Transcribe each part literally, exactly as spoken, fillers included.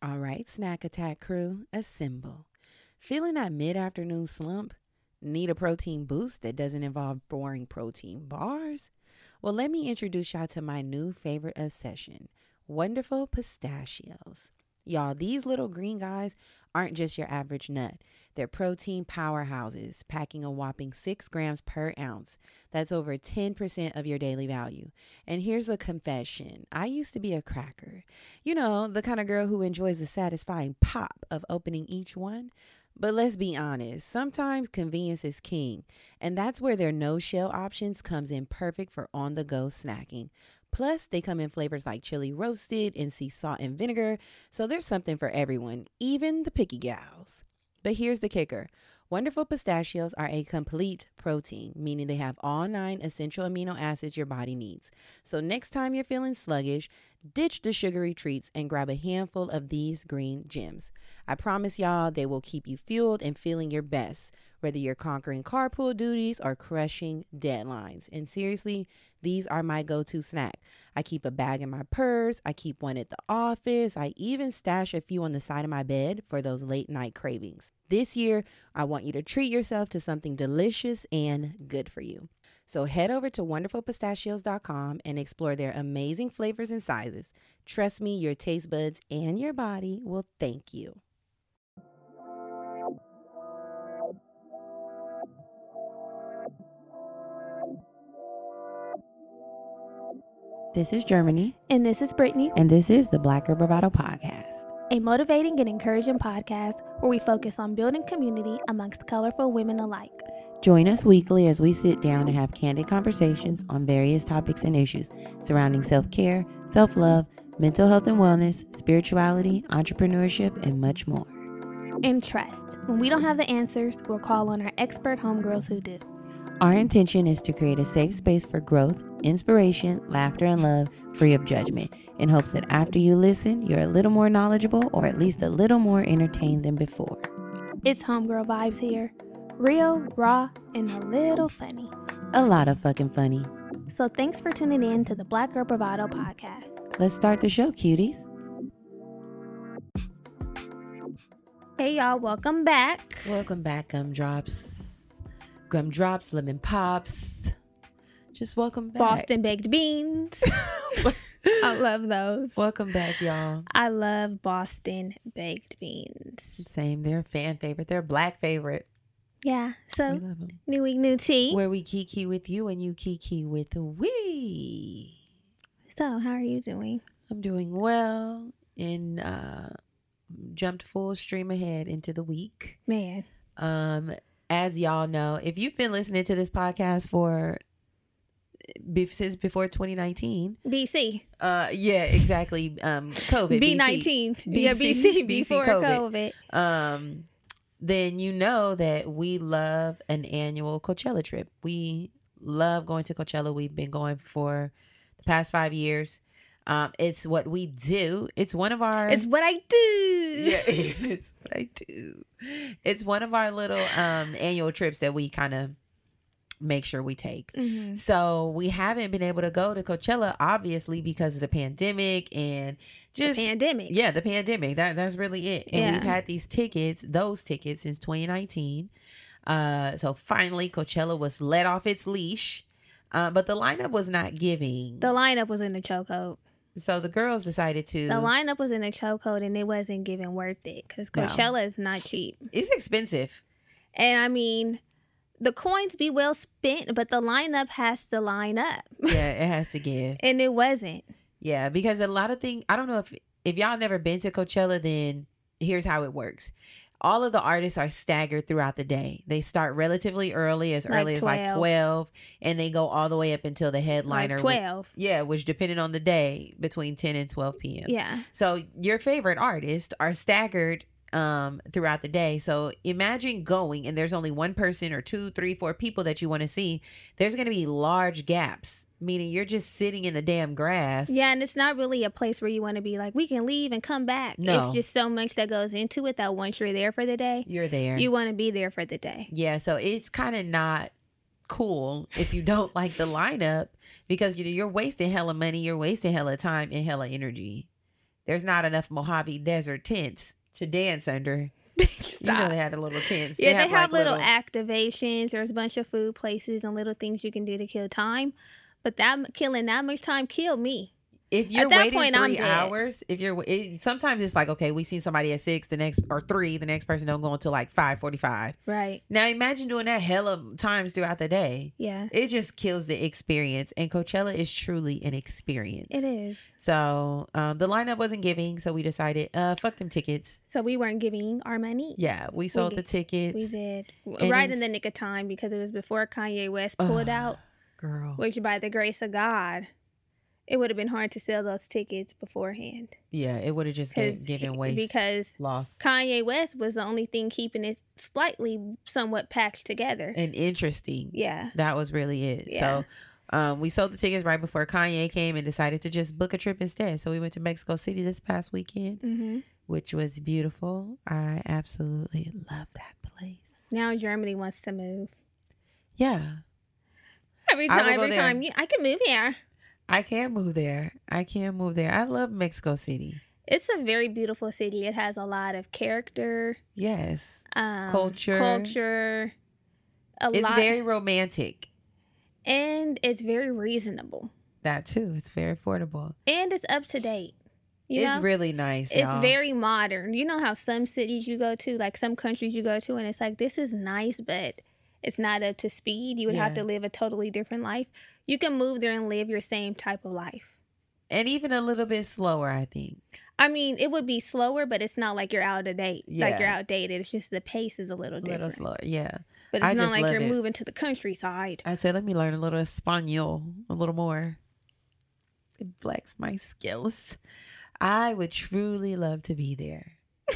All right, Snack Attack crew, assemble. Feeling that mid-afternoon slump? Need a protein boost that doesn't involve boring protein bars? Well, let me introduce y'all to my new favorite obsession, Wonderful Pistachios. Y'all, these little green guys aren't just your average nut. They're protein powerhouses, packing a whopping six grams per ounce. That's over ten percent of your daily value. And here's a confession. I used to be a cracker. You know, the kind of girl who enjoys the satisfying pop of opening each one. But let's be honest, sometimes convenience is king. And that's where their no-shell options comes in perfect for on-the-go snacking. Plus, they come in flavors like chili roasted and sea salt and vinegar. So there's something for everyone, even the picky gals. But here's the kicker. Wonderful Pistachios are a complete protein, meaning they have all nine essential amino acids your body needs. So next time you're feeling sluggish, ditch the sugary treats and grab a handful of these green gems. I promise y'all they will keep you fueled and feeling your best, whether you're conquering carpool duties or crushing deadlines. And seriously, these are my go-to snack. I keep a bag in my purse. I keep one at the office. I even stash a few on the side of my bed for those late night cravings. This year, I want you to treat yourself to something delicious and good for you. So head over to wonderful pistachios dot com and explore their amazing flavors and sizes. Trust me, your taste buds and your body will thank you. This is Germany. And this is Brittany. And this is the Black Girl Bravado Podcast, a motivating and encouraging podcast where we focus on building community amongst colorful women alike. Join us weekly as we sit down and have candid conversations on various topics and issues surrounding self-care, self-love, mental health and wellness, spirituality, entrepreneurship, and much more. And trust, when we don't have the answers, we'll call on our expert homegirls who do. Our intention is to create a safe space for growth, inspiration, laughter, and love, free of judgment, in hopes that after you listen, you're a little more knowledgeable or at least a little more entertained than before. It's homegirl vibes here. Real, raw, and a little funny. A lot of fucking funny. So thanks for tuning in to the Black Girl Bravado Podcast. Let's start the show, cuties. Hey y'all, welcome back. Welcome back, gumdrops. Gumdrops, lemon pops. Just welcome back. Boston baked beans. I love those. Welcome back, y'all. I love Boston baked beans. Same. They're a fan favorite. They're a black favorite. Yeah. So, we love them. New week, new tea. Where we kiki with you and you kiki with we. So, how are you doing? I'm doing well and uh, jumped full stream ahead into the week. Man. Um, as y'all know, if you've been listening to this podcast for since before twenty nineteen, B C. Uh, yeah, exactly. Um, COVID. B nineteen. Yeah, B C before COVID. COVID. Um, then you know that we love an annual Coachella trip. We love going to Coachella. We've been going for the past five years. Um, it's what we do. It's one of our. It's what I do. Yeah, it's what I do. It's one of our little um annual trips that we kind of make sure we take. Mm-hmm. So we haven't been able to go to Coachella, obviously, because of the pandemic and just the pandemic. Yeah, the pandemic. That that's really it. And yeah. we've had these tickets, those tickets, since twenty nineteen. Uh, so finally, Coachella was let off its leash, uh, but the lineup was not giving. The lineup was in the chokehold. So the girls decided to. The lineup was in a chokehold and it wasn't giving worth it because Coachella no. is not cheap. It's expensive. And I mean, the coins be well spent, but the lineup has to line up. Yeah, it has to give. And it wasn't. Yeah, because a lot of things, I don't know if, if y'all never been to Coachella, then here's how it works. All of the artists are staggered throughout the day. They start relatively early, as like early as like twelve, and they go all the way up until the headliner. Like twelve. Which, yeah, which depending on the day, between ten and twelve p.m. Yeah. So your favorite artists are staggered um, throughout the day. So imagine going and there's only one person or two, three, four people that you want to see. There's going to be large gaps. Meaning you're just sitting in the damn grass. Yeah, and it's not really a place where you want to be like, we can leave and come back. No. It's just so much that goes into it that once you're there for the day, you're there. You want to be there for the day. Yeah, so it's kind of not cool if you don't like the lineup because you're wasting hella money, you're wasting hella time and hella energy. there's not enough Mojave Desert tents to dance under. You know they had the little tents. Yeah, they, they have, have like, little, little activations. There's a bunch of food places and little things you can do to kill time. But that killing that much time killed me. If you're At that waiting point, I'm three dead. hours, if you're it, sometimes it's like, okay, we see somebody at six, the next or three, the next person don't go until like five forty-five. Right. Now imagine doing that hella times throughout the day. Yeah. It just kills the experience, and Coachella is truly an experience. It is. So um, the lineup wasn't giving, so we decided, uh, fuck them tickets. So we weren't giving our money. Yeah, we sold we the tickets. We did. And right it's- in the nick of time because it was before Kanye West pulled Ugh, out. Girl. Which, by the grace of God, it would have been hard to sell those tickets beforehand. Yeah, it would have just been given waste. Because lost. Kanye West was the only thing keeping it slightly somewhat packed together. And interesting. Yeah. That was really it. Yeah. So um, we sold the tickets right before Kanye came and decided to just book a trip instead. So we went to Mexico City this past weekend, Mm-hmm. which was beautiful. I absolutely love that place. Now Germany wants to move. Yeah. Every I time, will go every there. time. You, I can move here. I can move there. I can move there. I love Mexico City. It's a very beautiful city. It has a lot of character, Yes. um, Culture. culture. A It's lot, very romantic. and it's very reasonable, That too. It's very affordable. and it's up to date. You it's know? really nice. It's y'all. very modern. You know how some cities you go to, like some countries you go to, and it's like, this is nice, but it's not up to speed. You would have Yeah. to live a totally different life. You can move there and live your same type of life. and even a little bit slower, I think. I mean, it would be slower, but it's not like you're out of date. Like Yeah. you're outdated. It's just the pace is a little A different. little slower. Yeah. But it's I not just like love you're it. moving to the countryside. I said, let me learn a little Espanol, a little more. It flex my skills. I would truly love to be there.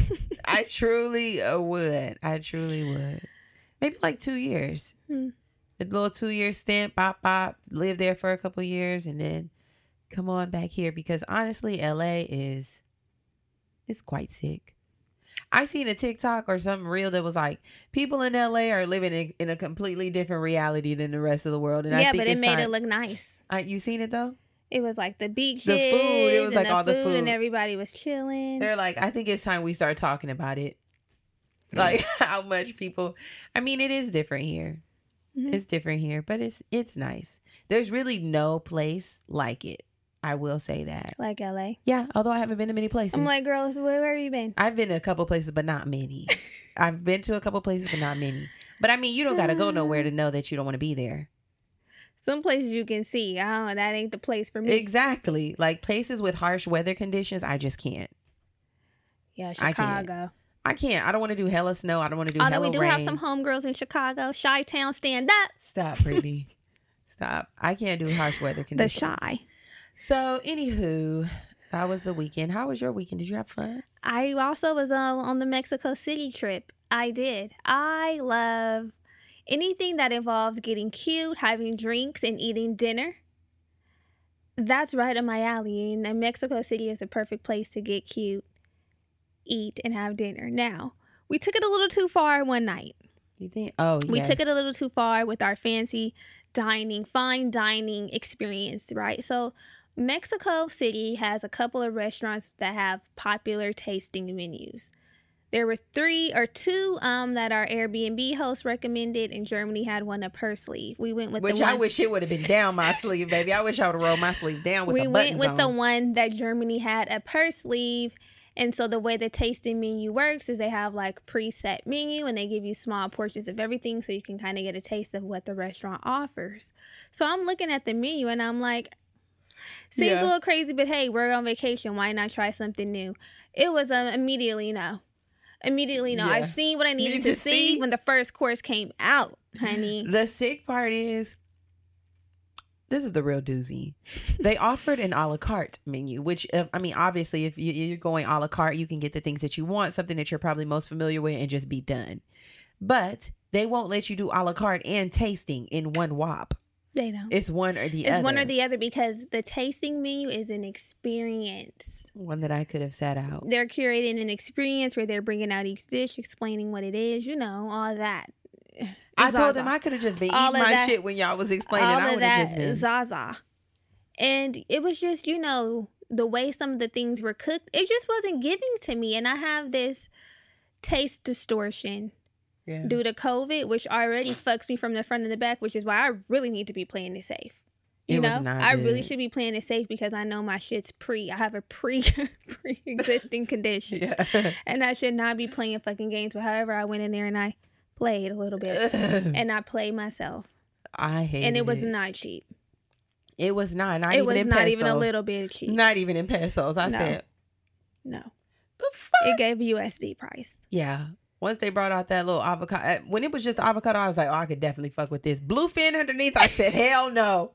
I truly uh, would. I truly would. Maybe like two years. Hmm. A little two year stint, pop, pop, live there for a couple years and then come on back here. Because honestly, L A is, it's quite sick. I seen a TikTok or something real that was like, people in L A are living in, in a completely different reality than the rest of the world. And I Yeah, think but it it's made time- it look nice. Uh, you seen it though? It was like the beaches, The food, it was and like the all the food, and food. everybody was chilling. They're like, I think it's time we start talking about it. Like how much people, I mean, it is different here. Mhm. It's different here, but it's it's nice. There's really no place like it. I will say that. Like L A. Yeah, although I haven't been to many places. I'm like, girls, where, where have you been? I've been to a couple places, but not many. I've been to a couple places, but not many. But I mean, you don't got to go nowhere to know that you don't want to be there. Some places you can see. Oh, that ain't the place for me. Exactly. Like places with harsh weather conditions, I just can't. Yeah, I can't. Chicago. I can't. I don't want to do hella snow. I don't want to do Although hella we do rain. have some homegirls in Chicago. Chi-Town, stand up. Stop, Brittany. Stop. I can't do harsh weather The conditions. Shy. So, anywho, that was the weekend. How was your weekend? Did you have fun? I also was uh, on the Mexico City trip. I did. I love anything that involves getting cute, having drinks, and eating dinner. That's right up my alley. And uh, Mexico City is a perfect place to get cute, eat, and have dinner. Now, we took it a little too far one night. You think? Oh, We yes. took it a little too far with our fancy dining, fine dining experience, right? So Mexico City has a couple of restaurants that have popular tasting menus. There were three or two um that our Airbnb host recommended, and Germany had one up her sleeve. We went with Which the one. I wish it would have been down my sleeve, baby. I wish I would have rolled my sleeve down with we the went buttons with on. the one that Germany had up her sleeve. And so the way the tasting menu works is they have like preset menu and they give you small portions of everything so you can kind of get a taste of what the restaurant offers. So I'm looking at the menu and I'm like, seems Yeah. a little crazy, but hey, we're on vacation. Why not try something new? It was um, immediately no. Immediately no. Yeah. I've seen what I needed Need to, to see, see? when the first course came out, honey. The sick part is, this is the real doozy. They offered an a la carte menu, which, uh, I mean, obviously, if you- you're going a la carte, you can get the things that you want, something that you're probably most familiar with, and just be done. But they won't let you do a la carte and tasting in one whop. They don't. It's one or the It's other. one or the other because the tasting menu is an experience. One that I could have sat out. They're curating an experience where they're bringing out each dish, explaining what it is, you know, all that. I told Zaza. them I could have just been All eating of my that- shit when y'all was explaining. all I of would have that just been. Zaza. And it was just, you know, the way some of the things were cooked, it just wasn't giving to me. And I have this taste distortion yeah. due to COVID, which already fucks me from the front and the back, which is why I really need to be playing it safe. You it know, was not I good. really should be playing it safe because I know my shit's pre. I have a pre pre existing condition, yeah. and I should not be playing fucking games. But however, I went in there and I played a little bit, and I played myself. I hate it, and it was not cheap. It was not. Not it even was in not pesos. even a little bit cheap. Not even in pesos. I no. said, no. The fuck? It gave a U S D price. Yeah. Once they brought out that little avocado, when it was just avocado, I was like, oh, I could definitely fuck with this. Bluefin underneath, I said, hell no.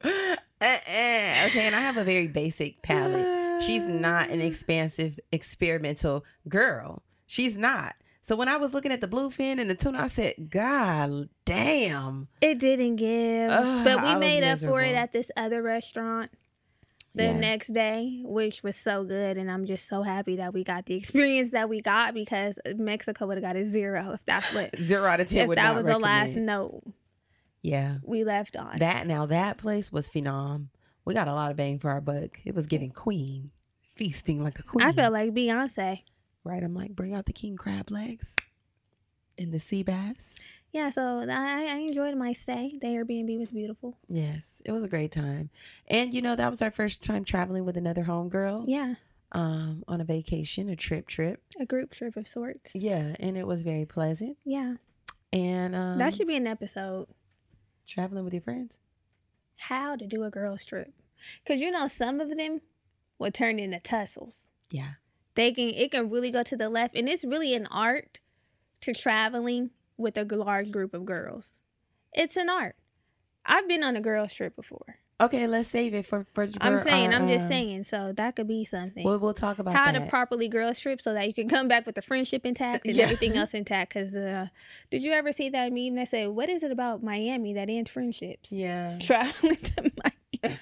Uh-uh. Okay, and I have a very basic palate. She's not an expansive, experimental girl. She's not. So when I was looking at the bluefin and the tuna, I said, God damn. It didn't give. Ugh, but we made up for it at this other restaurant the yeah. next day, which was so good. And I'm just so happy that we got the experience that we got, because Mexico would have got a zero if that's what. Zero out of ten if would that not was recommend. The last note. Yeah. We left on. That now that place was phenom. We got a lot of bang for our buck. It was giving queen. Feasting like a queen. I felt like Beyonce. Right, I'm like, bring out the king crab legs and the sea bass. Yeah, so I, I enjoyed my stay. The Airbnb was beautiful. Yes, it was a great time. And, you know, that was our first time traveling with another homegirl. Yeah. Um, on a vacation, a trip trip. A group trip of sorts. Yeah, and it was very pleasant. Yeah. And um, that should be an episode. Traveling with your friends. How to do a girl's trip. Because, you know, some of them would turn into tussles. Yeah. They can, it can really go to the left. And it's really an art to traveling with a large group of girls. It's an art. I've been on a girls trip before. Okay, let's save it for, for, for I'm saying, our, I'm just um, saying. So that could be something. We'll, we'll talk about how that. to properly girls trip so that you can come back with the friendship intact and yeah. everything else intact. Because uh, did you ever see that meme that said, what is it about Miami that ends friendships? Yeah. Traveling to Miami.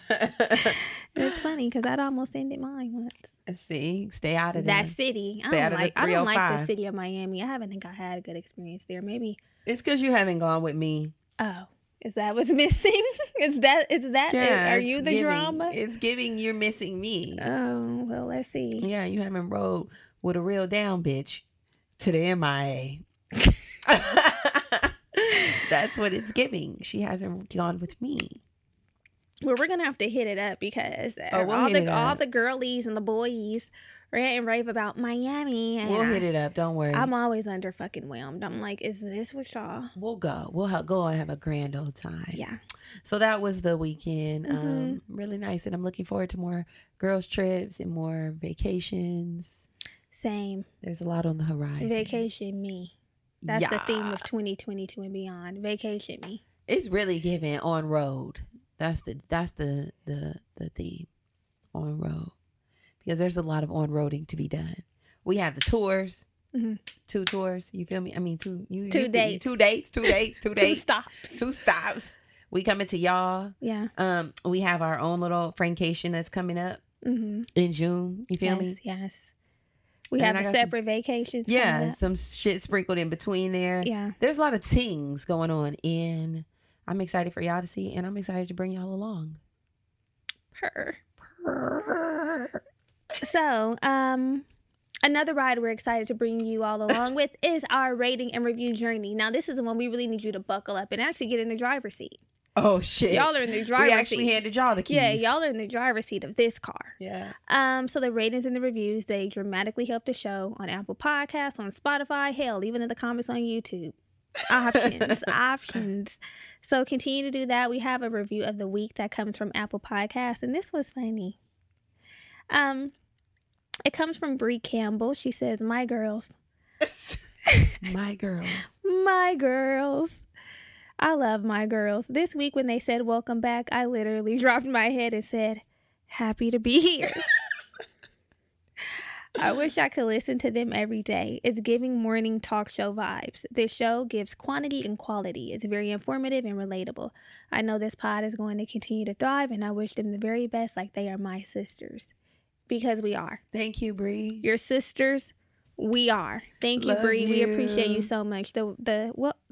It's funny because I'd almost ended mine once. See, stay out of that there. city. Stay I out don't of like. the I don't like the three oh five. city of Miami. I haven't think I had a good experience there. Maybe it's because you haven't gone with me. Oh, is that what's missing? is that is that? Yeah, are you the giving, drama? It's giving you're missing me. Oh well, let's see. Yeah, you haven't rode with a real down bitch to the M I A. That's what it's giving. She hasn't gone with me. Well, we're gonna have to hit it up because oh, we'll all hit the it all up. the girlies and the boys rant and rave about Miami. And we'll I, hit it up. Don't worry. I'm always under fucking whelmed. I'm like, is this what y'all? We'll go. We'll ha- go and have a grand old time. Yeah. So that was the weekend. Mm-hmm. Um, really nice, and I'm looking forward to more girls trips and more vacations. Same. There's a lot on the horizon. Vacation me. That's yeah. the theme of twenty twenty-two and beyond. Vacation me. It's really giving on road. That's the that's the the the theme, on road, because there's a lot of on roading to be done. We have the tours, mm-hmm. two tours. You feel me? I mean, two you, two you, dates, two dates, two dates, two dates, two stops, two stops. We coming to y'all. Yeah. Um, we have our own little Frankation that's coming up mm-hmm. in June. You feel yes, me? Yes. We and have a separate some, vacations. Yeah, some shit sprinkled in between there. Yeah. There's a lot of things going on in. I'm excited for y'all to see, and I'm excited to bring y'all along. Purr. Purr. So, um, another ride we're excited to bring you all along with is our rating and review journey. Now, this is the one we really need you to buckle up and actually get in the driver's seat. Oh, shit. Y'all are in the driver's seat. We actually seat. handed y'all the keys. Yeah, y'all are in the driver's seat of this car. Yeah. Um. So the ratings and the reviews, they dramatically help the show on Apple Podcasts, on Spotify, hell, even in the comments on YouTube. Options. options. So continue to do that. We have a review of the week that comes from Apple Podcasts, and this was funny. Um, It comes from Bree Campbell. She says, my girls. My girls. My girls. I love my girls. This week when they said welcome back, I literally dropped my head and said, happy to be here. I wish I could listen to them every day. It's giving morning talk show vibes. This show gives quantity and quality. It's very informative and relatable. I know this pod is going to continue to thrive, and I wish them the very best like they are my sisters. Because we are. Thank you, Bree. Your sisters, we are. Thank you, Love Bree. you. We appreciate you so much. The the well, the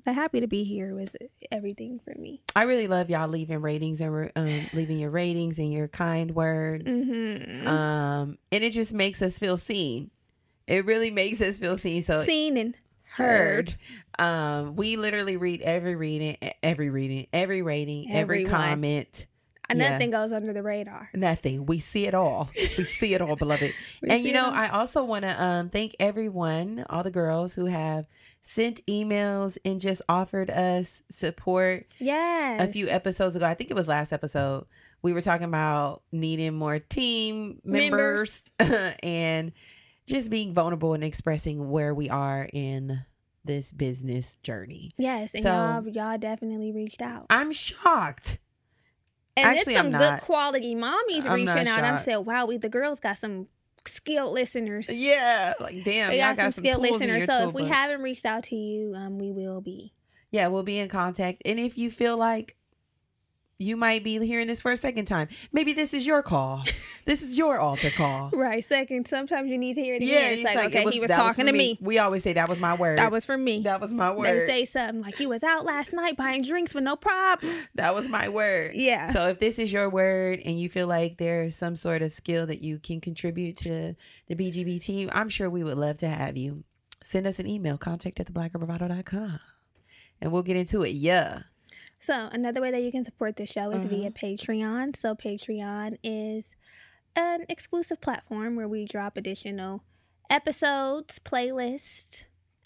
but happy to be here was everything for me. I really love y'all leaving ratings and um, leaving your ratings and your kind words. Mm-hmm. Um, and it just makes us feel seen. It really makes us feel seen. So seen and heard. Um, we literally read every reading, every reading, every rating, every Everyone. comment. Nothing Yeah. goes under the radar. Nothing. We see it all. We see it all, beloved. We And see you it know, all. I also want to um thank everyone, all the girls who have sent emails and just offered us support. Yes. A few episodes ago, I think it was last episode, we were talking about needing more team members, members. and just being vulnerable and expressing where we are in this business journey. Yes, and So- y'all, y'all definitely reached out. I'm shocked. And Actually, there's some I'm good not. quality mommies I'm reaching not out. I'm shocked. saying, wow, we the girls got some skilled listeners. Yeah, like damn, We y'all got, got some some skilled tools in listeners. your So if we toolbox. haven't reached out to you, um, we will be. Yeah, we'll be in contact. And if you feel like you might be hearing this for a second time, maybe this is your call. This is your altar call. Right. Second, sometimes you need to hear it again. Yeah, It's it's like, like, okay, it was- he was that talking for to me. We always say that was my word. That was for me. that was my word. They say something like, he was out last night buying drinks with no problem. That was my word. Yeah. So if this is your word and you feel like there's some sort of skill that you can contribute to the B G B team, I'm sure we would love to have you. Send us an email, contact at the black girl bravado dot com, and we'll get into it. Yeah. So another way that you can support the show is Uh-huh. via Patreon. So Patreon is an exclusive platform where we drop additional episodes, playlists,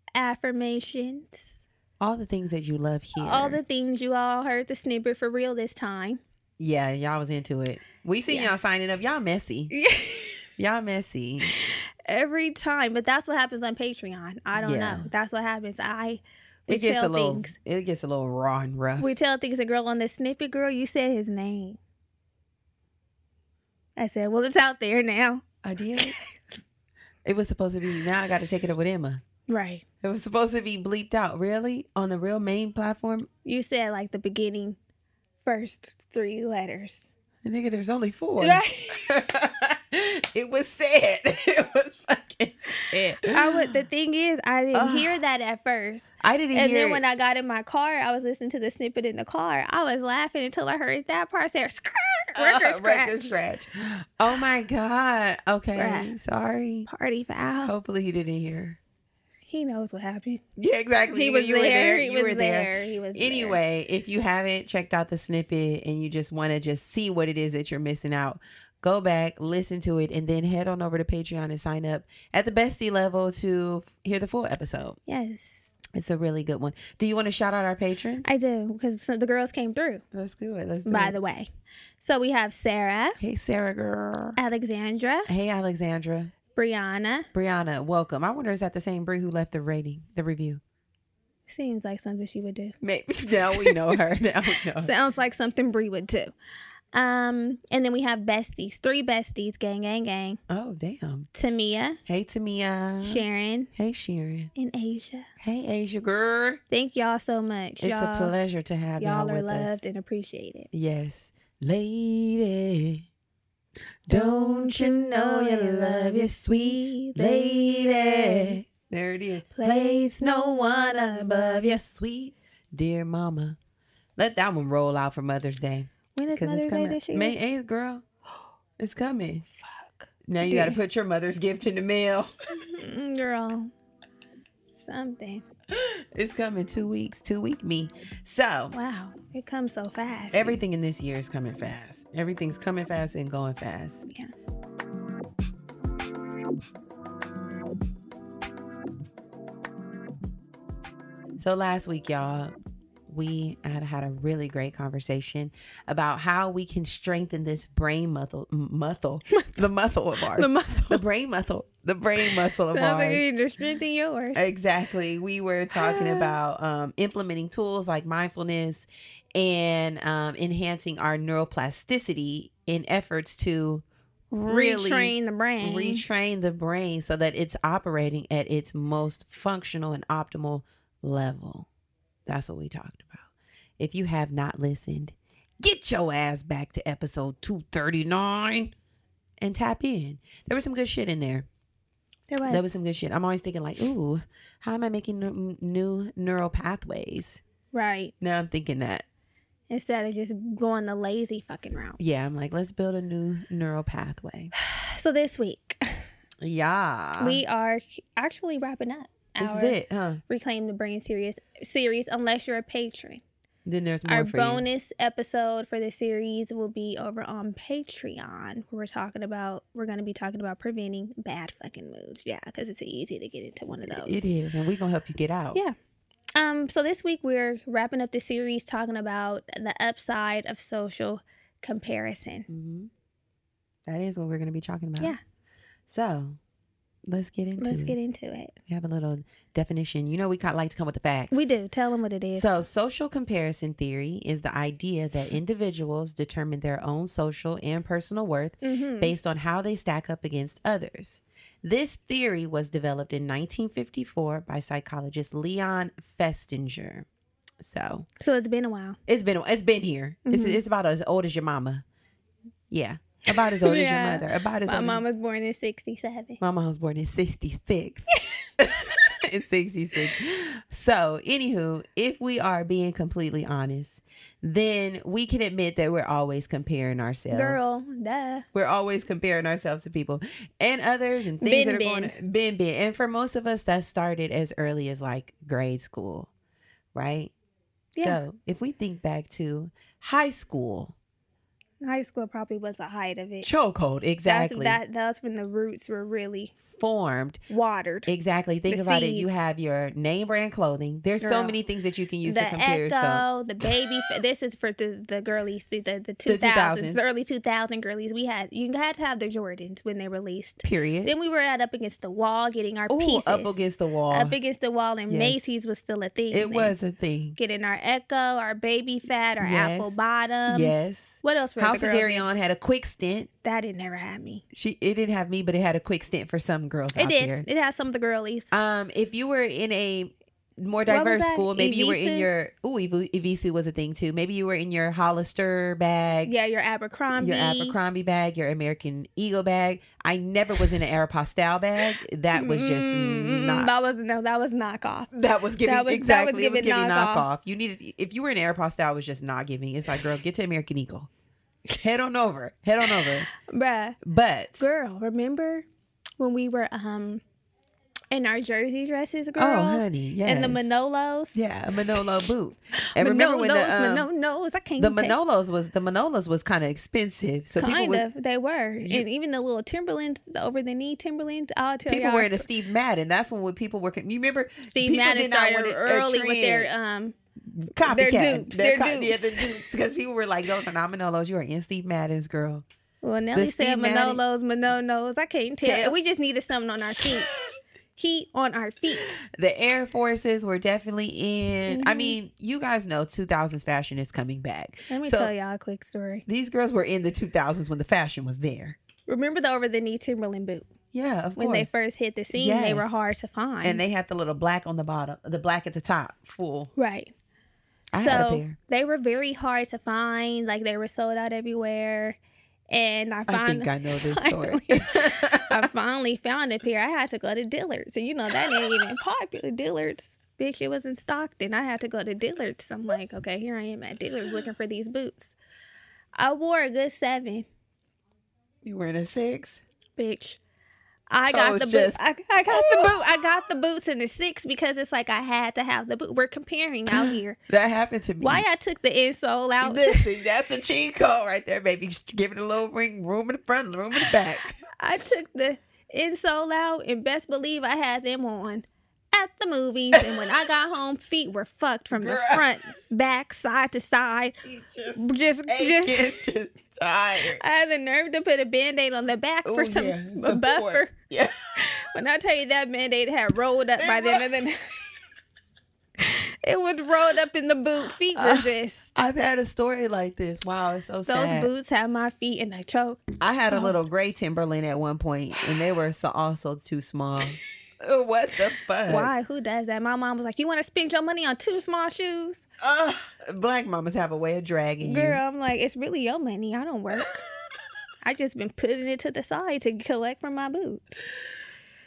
affirmations, All the things that you love here. all the things you all heard the snippet for real this time. Yeah, y'all was into it. We see Yeah. y'all signing up. Y'all messy. Y'all messy. Every time. But that's what happens on Patreon. I don't Yeah. know. That's what happens. I we It gets tell a little. things. It gets a little raw and rough. We tell things a girl on the snippet, girl, you said his name. I said, well, it's out there now. I did. It was supposed to be. Now I got to take it up with Emma. Right. It was supposed to be bleeped out. Really, on the real main platform. You said like the beginning first three letters. I think there's only four. Right. It was sad. It was fucking sad. I would the thing is I didn't Ugh. hear that at first. I didn't And hear. then it. when I got in my car, I was listening to the snippet in the car. I was laughing until I heard that part say skirt, record Uh, scratch. record scratch. Oh my god. Okay. Right. Sorry. Party foul. Hopefully he didn't hear. He knows what happened. Yeah, exactly. He You- was you were there. there. He You was were there. there. He was there. Anyway, if you haven't checked out the snippet and you just want to just see what it is that you're missing out, go back, listen to it, and then head on over to Patreon and sign up at the bestie level to hear the full episode. Yes, It's a really good one. Do you want to shout out our patrons? I do because some- the girls came through. Let's do it. Let's do By it. the way, so we have Sarah, Hey, Sarah girl. Alexandra, Hey, Alexandra. Brianna. Brianna, welcome. I wonder, is that the same Brie who left the rating, the review? Seems like something she would do. Maybe. Now we know her. Now we know her. Sounds like something Brie would do. Um, and then we have besties, three besties, gang, gang, gang. Oh, damn. Tamia, Hey, Tamia. Sharon, Hey, Sharon. and Asia. Hey, Asia girl. Thank y'all so much. It's y'all, a pleasure to have y'all, Y'all are with loved us. and appreciated. Yes. Lady, don't you know you love your sweet lady? There it is. Place no one above your sweet dear mama. Let that one roll out for Mother's Day. When is Because Mother's it's Day coming. this year? May eighth, girl. It's coming. Fuck. Now you got to put your mother's gift in the mail. Mm, Girl, something. It's coming two weeks, two week me. So Wow, it comes so fast. everything in this year is coming fast. Everything's coming fast and going fast. Yeah. So last week, y'all, we had had a really great conversation about how we can strengthen this brain muscle, muscle, the muscle of ours, The muscle. the brain muscle, the brain muscle of Sounds like you ours. need to strengthen yours. Exactly. We were talking about um, implementing tools like mindfulness and um, enhancing our neuroplasticity in efforts to really Retrain the brain. retrain the brain so that it's operating at its most functional and optimal level. That's what we talked about. If you have not listened, get your ass back to episode two thirty-nine and tap in. There was some good shit in there. There was. That was some good shit. I'm always thinking like, ooh, how am I making n- new neural pathways? Right. Now I'm thinking that. Instead of just going the lazy fucking route. Yeah, I'm like, let's build a new neural pathway. So this week, yeah, we are actually wrapping up this our is it, huh? Reclaim the Brain series, series unless you're a patron. Then there's more Our for bonus you. episode for the series will be over on Patreon. We're talking about, we're going to be talking about preventing bad fucking moods. Yeah, because it's easy to get into one of those. It is, and we're going to help you get out. Yeah. Um. So this week we're wrapping up the series talking about the upside of social comparison. Mm-hmm. That is what we're going to be talking about. Yeah. So let's get into Let's it. get into it. We have a little definition. You know, we kind of like to come with the facts. We do. Tell them what it is. So social comparison theory is the idea that individuals determine their own social and personal worth mm-hmm. based on how they stack up against others. This theory was developed in nineteen fifty-four by psychologist Leon Festinger. So, so it's been a while. It's been it's been here. Mm-hmm. It's it's about as old as your mama. Yeah, about as old yeah. as your mother. About as my old. My mom as was born in sixty-seven. My mom was born in sixty-six. In sixty-six. So, anywho, if we are being completely honest, then we can admit that we're always comparing ourselves. Girl, duh. We're always comparing ourselves to people and others and things bin, that are bin. going to bin bin. And for most of us, that started as early as like grade school, right? Yeah. So if we think back to high school. High school probably was the height of it. Chokehold, exactly. That's, that, that's when the roots were really formed, watered. Exactly. Think the about seeds. it. You have your name brand clothing. There's Girl. so many things that you can use the to compare Echo, yourself. The baby. This is for the, the girlies, the, the, the two thousands, the two thousands, the early two thousand girlies. We had you had to have the Jordans when they released. Period. Then we were at up against the wall getting our Ooh, pieces. up against the wall. Up against the wall, and yes. Macy's was still a thing. It then. was a thing. Getting our Echo, our Baby Fat, our yes. Apple Bottom. Yes. What else? Were House the of girls Darion in? had a quick stint. That didn't never have me. She it didn't have me, but it had a quick stint for some girls it out did. there. It had some of the girlies. Um, if you were in a more diverse school, maybe Evisu? you were in your ooh, Evisu was a thing too. Maybe you were in your Hollister bag. Yeah, your Abercrombie. Your Abercrombie bag, your American Eagle bag. I never was in an Aeropostale bag. That was just mm-hmm. not. That was no. That was knockoff. That was giving that was, exactly. That was giving, it was giving knockoff. knockoff. You needed if you were in Aeropostale, it was just not giving. It's like, girl, get to American Eagle. Head on over. Head on over. Bruh. But girl, remember when we were um in our jersey dresses, girl? Oh, honey, yes. And the Manolos. Yeah, a Manolo boot. And remember when the um, Manolos, I can't the take. Manolos was the Manolos was kind of expensive. So kind people of, would, they were, you, and even the little Timberlands, the over the knee Timberlands. I'll tell you, people were in a Steve Madden. That's when, when people were. You remember Steve Madden started early with their um. Copycat. They're dupes. They're They're co- dupes. Yeah, the dupes. Because people were like, those are not Manolos. You are in Steve Madden's, girl. Well, Nelly said Manolos, Manolos. I can't tell. tell. We just needed something on our feet. Heat on our feet. The Air Forces were definitely in. Mm-hmm. I mean, you guys know two thousands fashion is coming back. Let me so tell y'all a quick story. These girls were in the two thousands when the fashion was there. Remember the over the knee Timberland boot? Yeah, of when course. When they first hit the scene, yes. they were hard to find. And they had the little black on the bottom, the black at the top, full. Right. I so had a pair. They were very hard to find. Like they were sold out everywhere. And I finally, I think I know this story. I finally found a pair. I had to go to Dillard's. And you know, that ain't even popular. Dillard's, bitch, it was in Stockton. I had to go to Dillard's. I'm like, okay, here I am at Dillard's looking for these boots. I wore a good seven. You wearing a six? Bitch. I got oh, the just... boot. I, I got the boot. I got the boots in the six because it's like I had to have the boot. We're comparing out here. That happened to me. Why I took the insole out? Listen, that's a cheat code right there, baby. Give it a little ring, room in the front, room in the back. I took the insole out and best believe I had them on at the movies. And when I got home, feet were fucked from the front, back, side to side. Just, just, just, just tired. I had the nerve to put a Band-Aid on the back Ooh, for some yeah, a buffer. Yeah. When I tell you that Band-Aid had rolled up by then, and then it was rolled up in the boot. Feet were just. Uh, I've had a story like this. Wow, it's so Those sad. Those boots had my feet in a choke. I had a oh. little gray Timberland at one point, and they were so, also too small. What the fuck? Why? Who does that? My mom was like, you want to spend your money on two small shoes? Uh, black mamas have a way of dragging Girl, you. I'm like, it's really your money. I don't work. I just been putting it to the side to collect from my boots.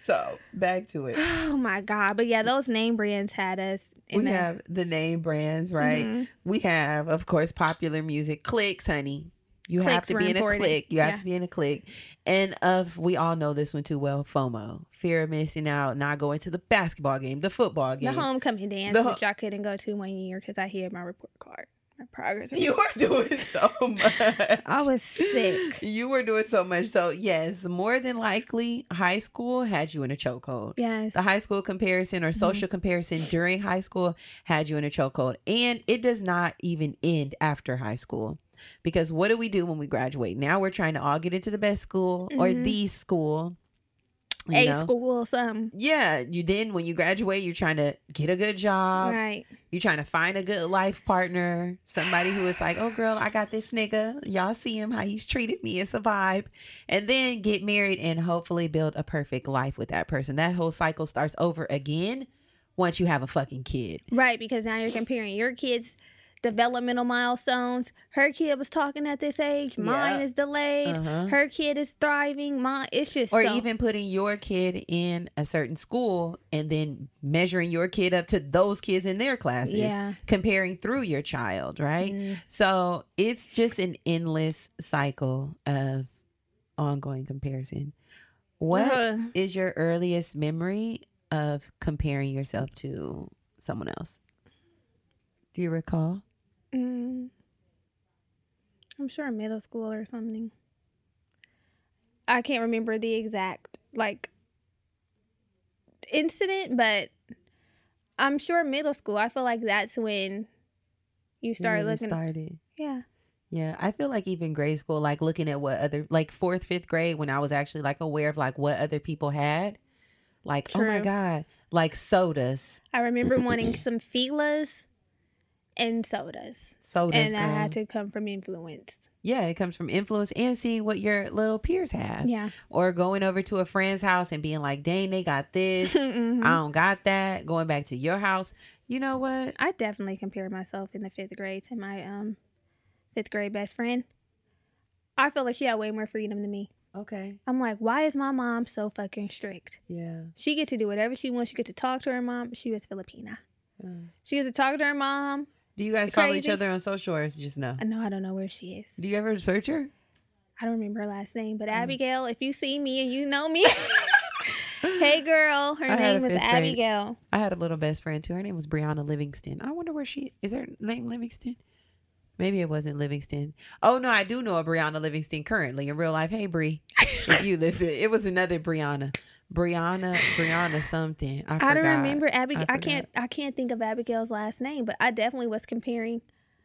So back to it. Oh my God. But yeah, those name brands had us. In we the... have the name brands, right? Mm-hmm. We have, of course, popular music. Cliques, honey. You Clicks have to be in important. a clique. You have yeah. to be in a clique. And of we all know this one too well, FOMO. Fear of missing out, not going to the basketball game, the football game. The homecoming dance, the ho- which I couldn't go to one year because I hid my report card. My progress. You were doing so much. I was sick. You were doing so much. So yes, more than likely high school had you in a chokehold. Yes. The high school comparison or social mm-hmm. comparison during high school had you in a chokehold. And it does not even end after high school. Because what do we do when we graduate? Now we're trying to all get into the best school mm-hmm. or the school. A know? school or something. Yeah. You then when you graduate, you're trying to get a good job. Right. You're trying to find a good life partner. Somebody who is like, oh girl, I got this nigga. Y'all see him, how he's treated me. It's a vibe. And then get married and hopefully build a perfect life with that person. That whole cycle starts over again once you have a fucking kid. Right. Because now you're comparing your kids' developmental milestones. Her kid was talking at this age. Mine yeah. is delayed. Uh-huh. Her kid is thriving. Mine, it's just or so... even putting your kid in a certain school and then measuring your kid up to those kids in their classes. Yeah. Comparing through your child, right? Mm. So it's just an endless cycle of ongoing comparison. What uh-huh. is your earliest memory of comparing yourself to someone else? Do you recall? Mm, I'm sure middle school or something. I can't remember the exact like incident, but I'm sure middle school. I feel like that's when you start really looking. Started. Yeah. Yeah, I feel like even grade school, like looking at what other, like fourth, fifth grade, when I was actually like aware of like what other people had. Like, True. Oh my God, like sodas. I remember wanting some Fila's. And sodas. Sodas, And girl. I had to come from influence. Yeah, it comes from influence and seeing what your little peers have. Yeah. Or going over to a friend's house and being like, dang, they got this. mm-hmm. I don't got that. Going back to your house. You know what? I definitely compared myself in the fifth grade to my um fifth grade best friend. I feel like she had way more freedom than me. Okay. I'm like, why is my mom so fucking strict? Yeah. She get to do whatever she wants. She get to talk to her mom. She was Filipina. Mm. She gets to talk to her mom. Do you guys follow each other on social or is it just no? No, I don't know where she is. Do you ever search her? I don't remember her last name, but mm. Abigail, if you see me and you know me, hey girl, her I name was Abigail. Grade. I had a little best friend too. Her name was Brianna Livingston. I wonder where she is. Her name Livingston? Maybe it wasn't Livingston. Oh no, I do know a Brianna Livingston currently in real life. Hey Bree, if you listen, it was another Brianna. Brianna, Brianna something. I, I don't remember Abigail. I, I can't. I can't think of Abigail's last name, but I definitely was comparing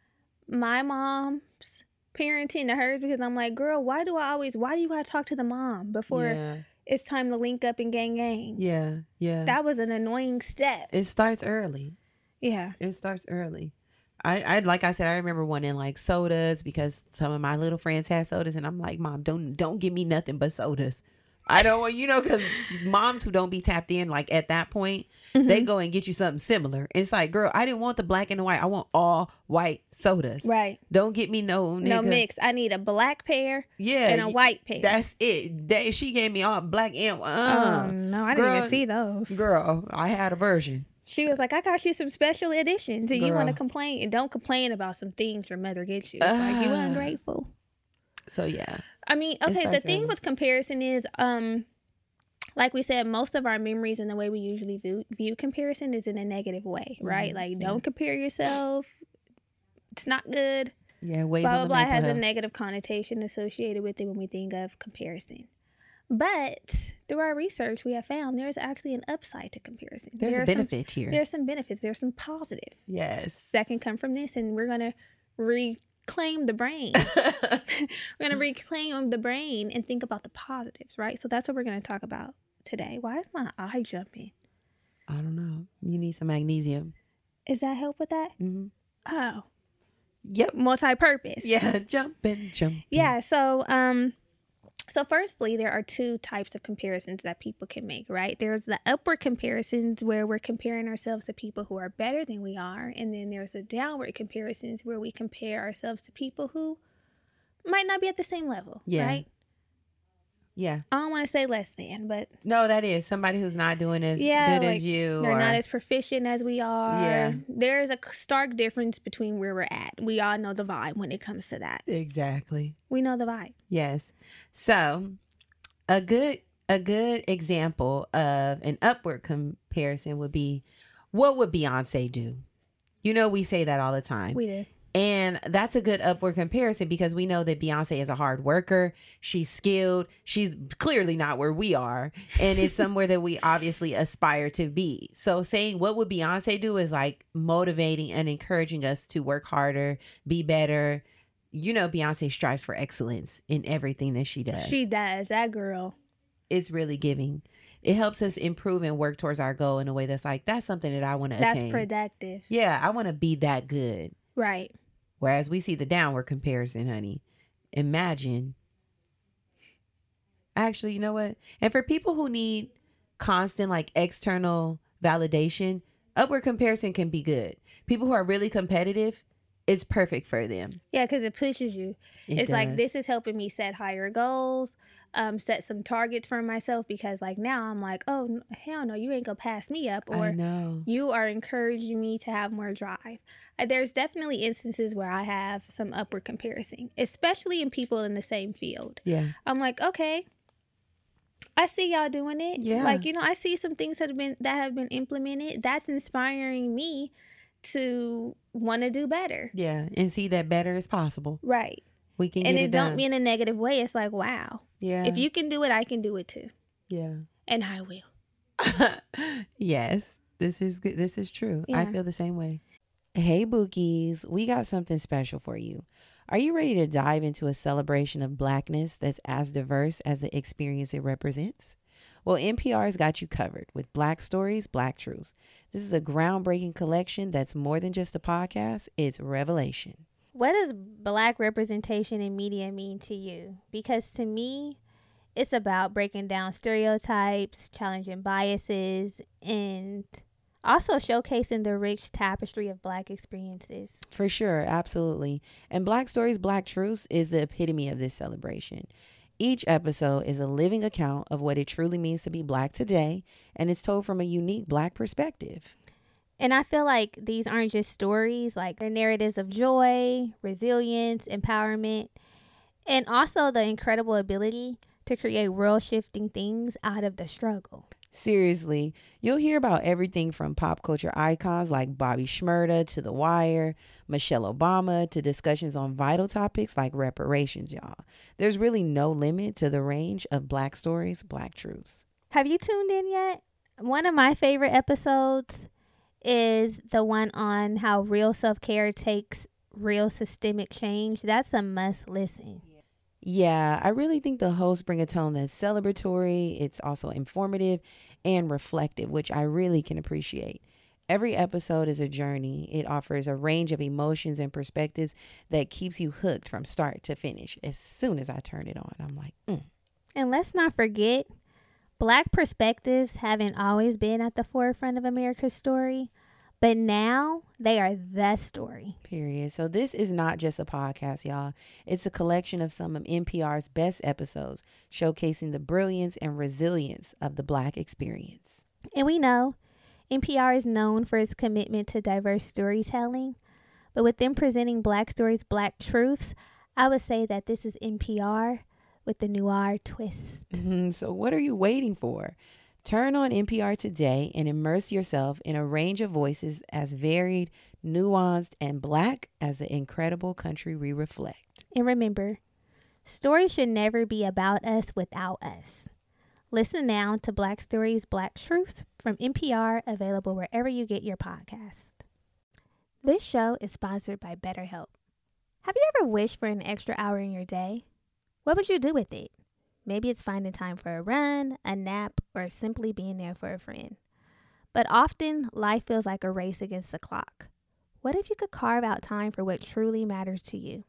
my mom's parenting to hers because I'm like, girl, why do I always? Why do you gotta talk to the mom before yeah. it's time to link up and gang gang? Yeah, yeah. That was an annoying step. It starts early. Yeah, it starts early. I, I like I said, I remember wanting like sodas because some of my little friends had sodas, and I'm like, Mom, don't don't give me nothing but sodas. I don't want, you know, because moms who don't be tapped in, like at that point, mm-hmm. they go and get you something similar. It's like, girl, I didn't want the black and the white. I want all white sodas. Right. Don't get me no nigga. No mix. I need a black pair yeah, and a white pair. That's it. They, she gave me all black and white. Uh, oh, no, I didn't girl, even see those. Girl, I had a version. She was like, I got you some special editions and girl. You want to complain. And don't complain about some things your mother gets you. It's uh, like, you ungrateful. So, yeah. I mean, okay, the thing early. With comparison is, um, like we said, most of our memories and the way we usually view, view comparison is in a negative way, right? Mm-hmm. Like, yeah. Don't compare yourself. It's not good. Yeah, ways blah, on the blah, blah has health. A negative connotation associated with it when we think of comparison. But through our research, we have found there's actually an upside to comparison. There's there a benefit some, here. There's some benefits. There's some positive. Yes. That can come from this, and we're going to re... reclaim the brain. We're going to reclaim the brain and think about the positives, right? So that's what we're going to talk about today. Why is my eye jumping? I don't know. You need some magnesium. Is that help with that? Mm-hmm. Oh. Yep. Multi-purpose. Yeah, jumping, jumping. Yeah, so um so firstly, there are two types of comparisons that people can make, right? There's the upward comparisons where we're comparing ourselves to people who are better than we are. And then there's the downward comparisons where we compare ourselves to people who might not be at the same level, yeah. right? Yeah. I don't want to say less than, but no, that is somebody who's not doing as yeah, good like, as you. They're or, not as proficient as we are. Yeah. There's a stark difference between where we're at. We all know the vibe when it comes to that. Exactly. We know the vibe. Yes. So a good a good example of an upward comparison would be, what would Beyonce do? You know, we say that all the time. We do. And that's a good upward comparison because we know that Beyonce is a hard worker. She's skilled. She's clearly not where we are. And it's somewhere that we obviously aspire to be. So saying what would Beyonce do is like motivating and encouraging us to work harder, be better. You know, Beyonce strives for excellence in everything that she does. She does. That girl. It's really giving. It helps us improve and work towards our goal in a way that's like, that's something that I want to attain. That's productive. Yeah, I want to be that good. Right. Whereas we see the downward comparison, honey. Imagine. Actually, you know what? And for people who need constant, like, external validation, upward comparison can be good. People who are really competitive, it's perfect for them. Yeah, because it pushes you. It it's does. like, this is helping me set higher goals, um, set some targets for myself, because like now I'm like, oh, hell no, you ain't gonna pass me up. Or I know. You are encouraging me to have more drive. Uh, There's definitely instances where I have some upward comparison, especially in people in the same field. Yeah. I'm like, okay, I see y'all doing it. Yeah. Like, you know, I see some things that have been that have been implemented. That's inspiring me to want to do better. Yeah. And see that better is possible. Right. We can And get it it don't done. mean a negative way. It's like, wow. Yeah. If you can do it, I can do it too. Yeah. And I will. Yes. This is good. This is true. I Yeah. feel the same way. Hey, Bookies. We got something special for you. Are you ready to dive into a celebration of Blackness that's as diverse as the experience it represents? Well, N P R's got you covered with Black Stories, Black Truths. This is a groundbreaking collection that's more than just a podcast. It's revelation. What does Black representation in media mean to you? Because to me, it's about breaking down stereotypes, challenging biases, and also showcasing the rich tapestry of Black experiences. For sure. Absolutely. And Black Stories, Black Truths is the epitome of this celebration. Each episode is a living account of what it truly means to be Black today, and it's told from a unique Black perspective. And I feel like these aren't just stories, like they're narratives of joy, resilience, empowerment, and also the incredible ability to create world-shifting things out of the struggle. Seriously, you'll hear about everything from pop culture icons like Bobby Shmurda to The Wire, Michelle Obama, to discussions on vital topics like reparations, y'all. There's really no limit to the range of Black Stories, Black Truths. Have you tuned in yet? One of my favorite episodes is the one on how real self-care takes real systemic change. That's a must listen. Yeah, I really think the hosts bring a tone that's celebratory. It's also informative and reflective, which I really can appreciate. Every episode is a journey. It offers a range of emotions and perspectives that keeps you hooked from start to finish. As soon as I turn it on, I'm like, mm. And let's not forget, Black perspectives haven't always been at the forefront of America's story, but now they are the story. Period. So this is not just a podcast, y'all. It's a collection of some of N P R's best episodes, showcasing the brilliance and resilience of the Black experience. And we know N P R is known for its commitment to diverse storytelling, but with them presenting Black Stories, Black Truths, I would say that this is N P R with the noir twist. Mm-hmm. So what are you waiting for? Turn on N P R today and immerse yourself in a range of voices as varied, nuanced, and Black as the incredible country we reflect. And remember, stories should never be about us without us. Listen now to Black Stories, Black Truths from N P R, available wherever you get your podcast. This show is sponsored by BetterHelp. Have you ever wished for an extra hour in your day? What would you do with it? Maybe it's finding time for a run, a nap, or simply being there for a friend. But often, life feels like a race against the clock. What if you could carve out time for what truly matters to you?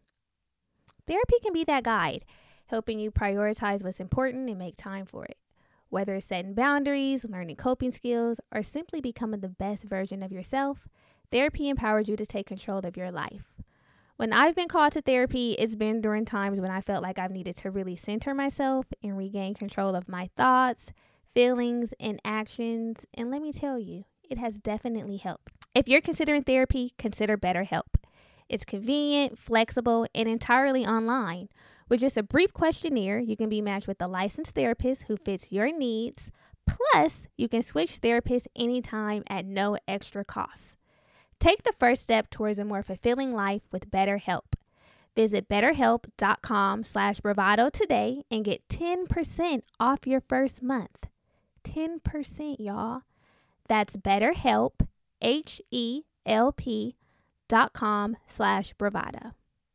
Therapy can be that guide, helping you prioritize what's important and make time for it. Whether it's setting boundaries, learning coping skills, or simply becoming the best version of yourself, therapy empowers you to take control of your life. When I've been called to therapy, it's been during times when I felt like I've needed to really center myself and regain control of my thoughts, feelings, and actions. And let me tell you, it has definitely helped. If you're considering therapy, consider BetterHelp. It's convenient, flexible, and entirely online. With just a brief questionnaire, you can be matched with a licensed therapist who fits your needs. Plus, you can switch therapists anytime at no extra cost. Take the first step towards a more fulfilling life with BetterHelp. Visit betterhelp.com slash bravado today and get ten percent off your first month. ten percent, y'all. That's BetterHelp, H E L P dot com slash bravado.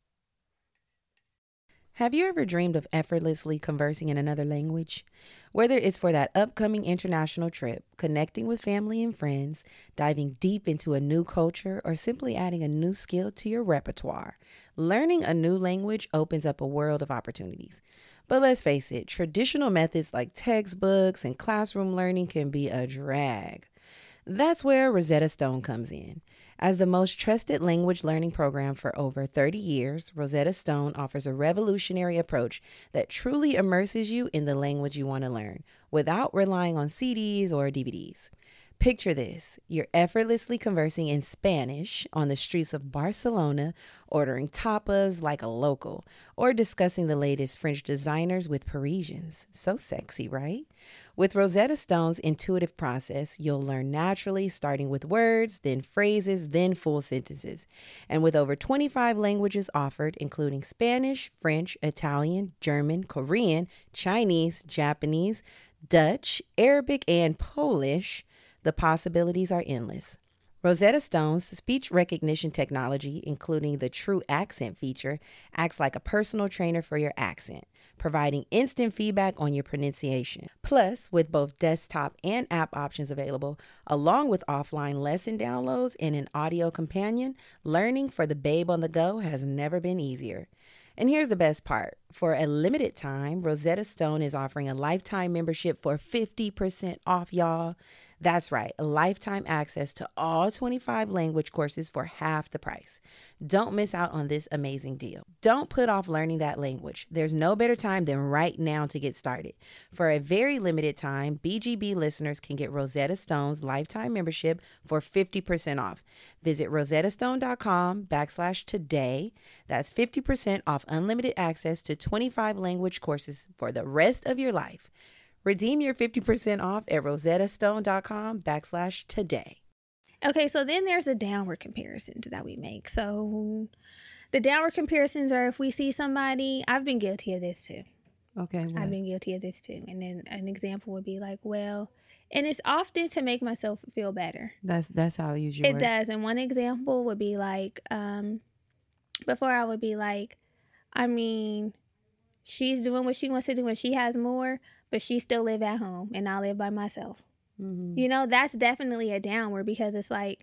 Have you ever dreamed of effortlessly conversing in another language? Whether it's for that upcoming international trip, connecting with family and friends, diving deep into a new culture, or simply adding a new skill to your repertoire, learning a new language opens up a world of opportunities. But let's face it, traditional methods like textbooks and classroom learning can be a drag. That's where Rosetta Stone comes in. As the most trusted language learning program for over thirty years, Rosetta Stone offers a revolutionary approach that truly immerses you in the language you want to learn without relying on C Ds or D V Ds. Picture this. You're effortlessly conversing in Spanish on the streets of Barcelona, ordering tapas like a local, or discussing the latest French designers with Parisians. So sexy, right? With Rosetta Stone's intuitive process, you'll learn naturally, starting with words, then phrases, then full sentences. And with over twenty-five languages offered, including Spanish, French, Italian, German, Korean, Chinese, Japanese, Dutch, Arabic, and Polish, the possibilities are endless. Rosetta Stone's speech recognition technology, including the True Accent feature, acts like a personal trainer for your accent, providing instant feedback on your pronunciation. Plus, with both desktop and app options available, along with offline lesson downloads and an audio companion, learning for the babe on the go has never been easier. And here's the best part. For a limited time, Rosetta Stone is offering a lifetime membership for fifty percent off, y'all. That's right, a lifetime access to all twenty-five language courses for half the price. Don't miss out on this amazing deal. Don't put off learning that language. There's no better time than right now to get started. For a very limited time, B G B listeners can get Rosetta Stone's lifetime membership for fifty percent off. Visit rosettastone.com backslash today. That's fifty percent off unlimited access to twenty-five language courses for the rest of your life. Redeem your fifty percent off at rosettastone.com backslash today. Okay, so then there's the downward comparisons that we make. So the downward comparisons are if we see somebody, I've been guilty of this too. Okay. What? I've been guilty of this too. And then an example would be like, well, and it's often to make myself feel better. That's that's how I usually It works. does. And one example would be like, um, before I would be like, I mean, she's doing what she wants to do and she has more, but she still live at home and I live by myself. Mm-hmm. You know, that's definitely a downward because it's like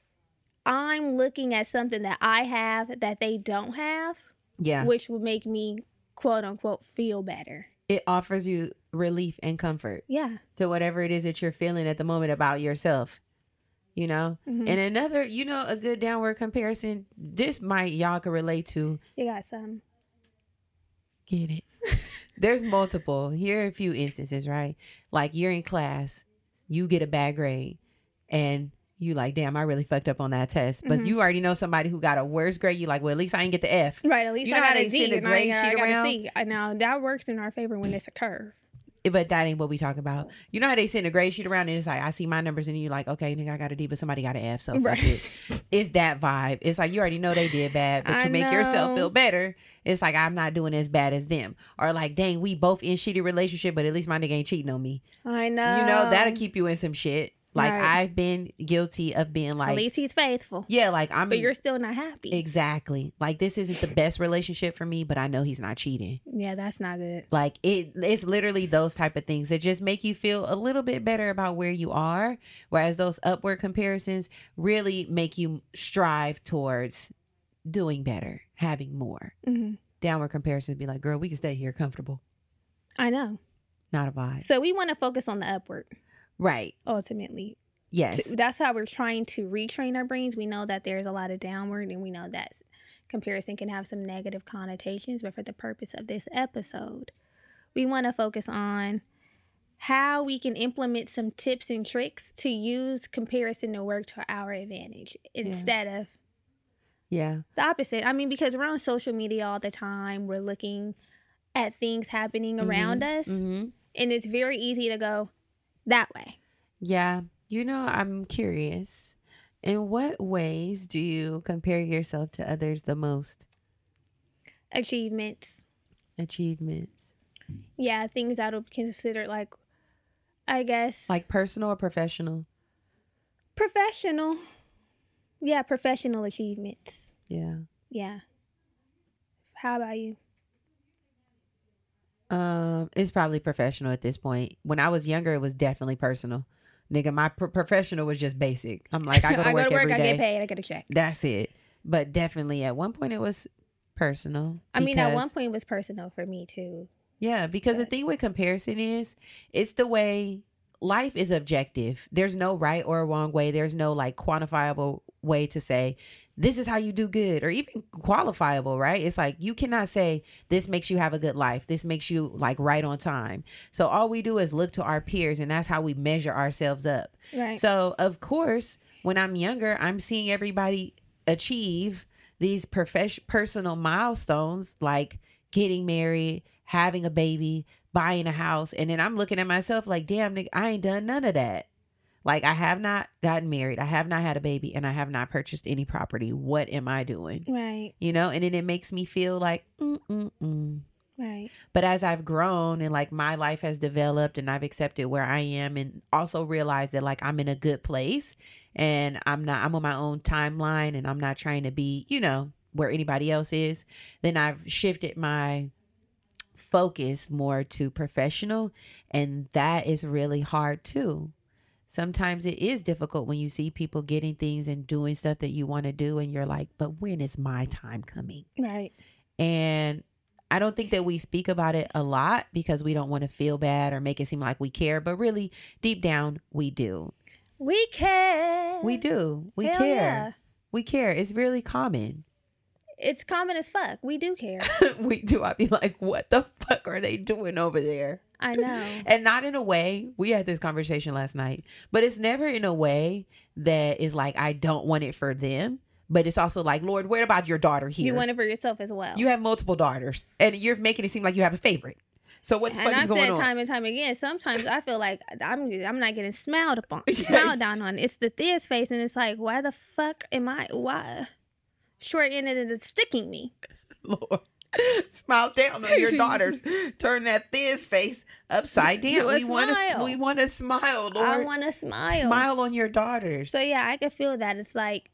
I'm looking at something that I have that they don't have, Yeah. which would make me, quote unquote, feel better. It offers you relief and comfort Yeah. to whatever it is that you're feeling at the moment about yourself, you know? Mhm. And another, you know, a good downward comparison, this might y'all can relate to. You got some. Get it? There's multiple. Here are a few instances, right? Like you're in class, you get a bad grade, and you like, damn, I really fucked up on that test. But Mhm. you already know somebody who got a worse grade. You like, well, at least I didn't get the F. Right. At least You know I how got they a D send a and I, grade I sheet got around? a C. Uh, Now that works in our favor when it's a curve. But that ain't what we talking about. You know how they send a grade sheet around and it's like, I see my numbers and you're like, okay, nigga, I got a D, but somebody got an F. So fuck Right. it. It's that vibe. It's like, you already know they did bad, but I you make yourself know. feel better. It's like, I'm not doing as bad as them. Or like, dang, we both in shitty relationship, but at least my nigga ain't cheating on me. I know. You know, that'll keep you in some shit. Like Right. I've been guilty of being At like, least he's faithful. yeah, like I'm But you're still not happy. exactly like, this isn't the best relationship for me, but I know he's not cheating. Yeah, that's not good. Like it, it's literally those type of things that just make you feel a little bit better about where you are. Whereas those upward comparisons really make you strive towards doing better, having more. Hmm. Downward comparisons be like, girl, we can stay here comfortable. I know. Not a vibe. So we want to focus on the upward, Right. ultimately. Yes. So that's how we're trying to retrain our brains. We know that there's a lot of downward and we know that comparison can have some negative connotations, but for the purpose of this episode, we want to focus on how we can implement some tips and tricks to use comparison to work to our advantage instead yeah. of yeah the opposite. I mean, because we're on social media all the time, we're looking at things happening around mm-hmm. us, mm-hmm. and it's very easy to go that way. Yeah. You know, I'm curious. In what ways do you compare yourself to others the most? Achievements. Achievements. Yeah, things that would be considered like, I guess. Like personal or professional? Professional. Yeah, professional achievements. Yeah. Yeah. How about you? Um, it's probably professional at this point. When I was younger, it was definitely personal. Nigga, my pro- professional was just basic. I'm like, I go to I work, go to work, every I day. get paid, I get a check. That's it. But definitely at one point it was personal. I mean, at because- one point it was personal for me too. Yeah, because the thing with comparison is it's the way life is objective. There's no right or wrong way. There's no like quantifiable way to say this is how you do good or even qualifiable, right? It's like you cannot say this makes you have a good life. This makes you like right on time. So all we do is look to our peers and that's how we measure ourselves up. Right. So of course, when I'm younger, I'm seeing everybody achieve these profession personal milestones like getting married, having a baby, buying a house. And then I'm looking at myself like, damn, nigga, I ain't done none of that. Like I have not gotten married. I have not had a baby and I have not purchased any property. What am I doing? Right. You know, and then it makes me feel like, mm, mm, mm. Right. But as I've grown and like my life has developed and I've accepted where I am and also realized that like I'm in a good place and I'm not, I'm on my own timeline and I'm not trying to be, you know, where anybody else is, then I've shifted my focus more to professional. And that is really hard too. Sometimes it is difficult when you see people getting things and doing stuff that you want to do. And you're like, but when is my time coming? Right. And I don't think that we speak about it a lot because we don't want to feel bad or make it seem like we care. But really, deep down, we do. We care. We do. We Hell care. yeah. We care. It's really common. It's common as fuck. We do care. We do. I'd be like, what the fuck are they doing over there? I know. And not in a way, we had this conversation last night, but it's never in a way that is like, I don't want it for them. But it's also like, Lord, what about your daughter here? You want it for yourself as well. You have multiple daughters and you're making it seem like you have a favorite. So what the and fuck I've is going said on? time and time again, sometimes I feel like I'm I'm not getting smiled upon, Yeah. smiled down on. It's the this face, and it's like, why the fuck am I? Why short ended is sticking me? Lord, smile down on your daughters. Turn that this face upside down. Do a We want to. smile. We want to smile, Lord. I want to smile. Smile on your daughters. So yeah, I can feel that. It's like,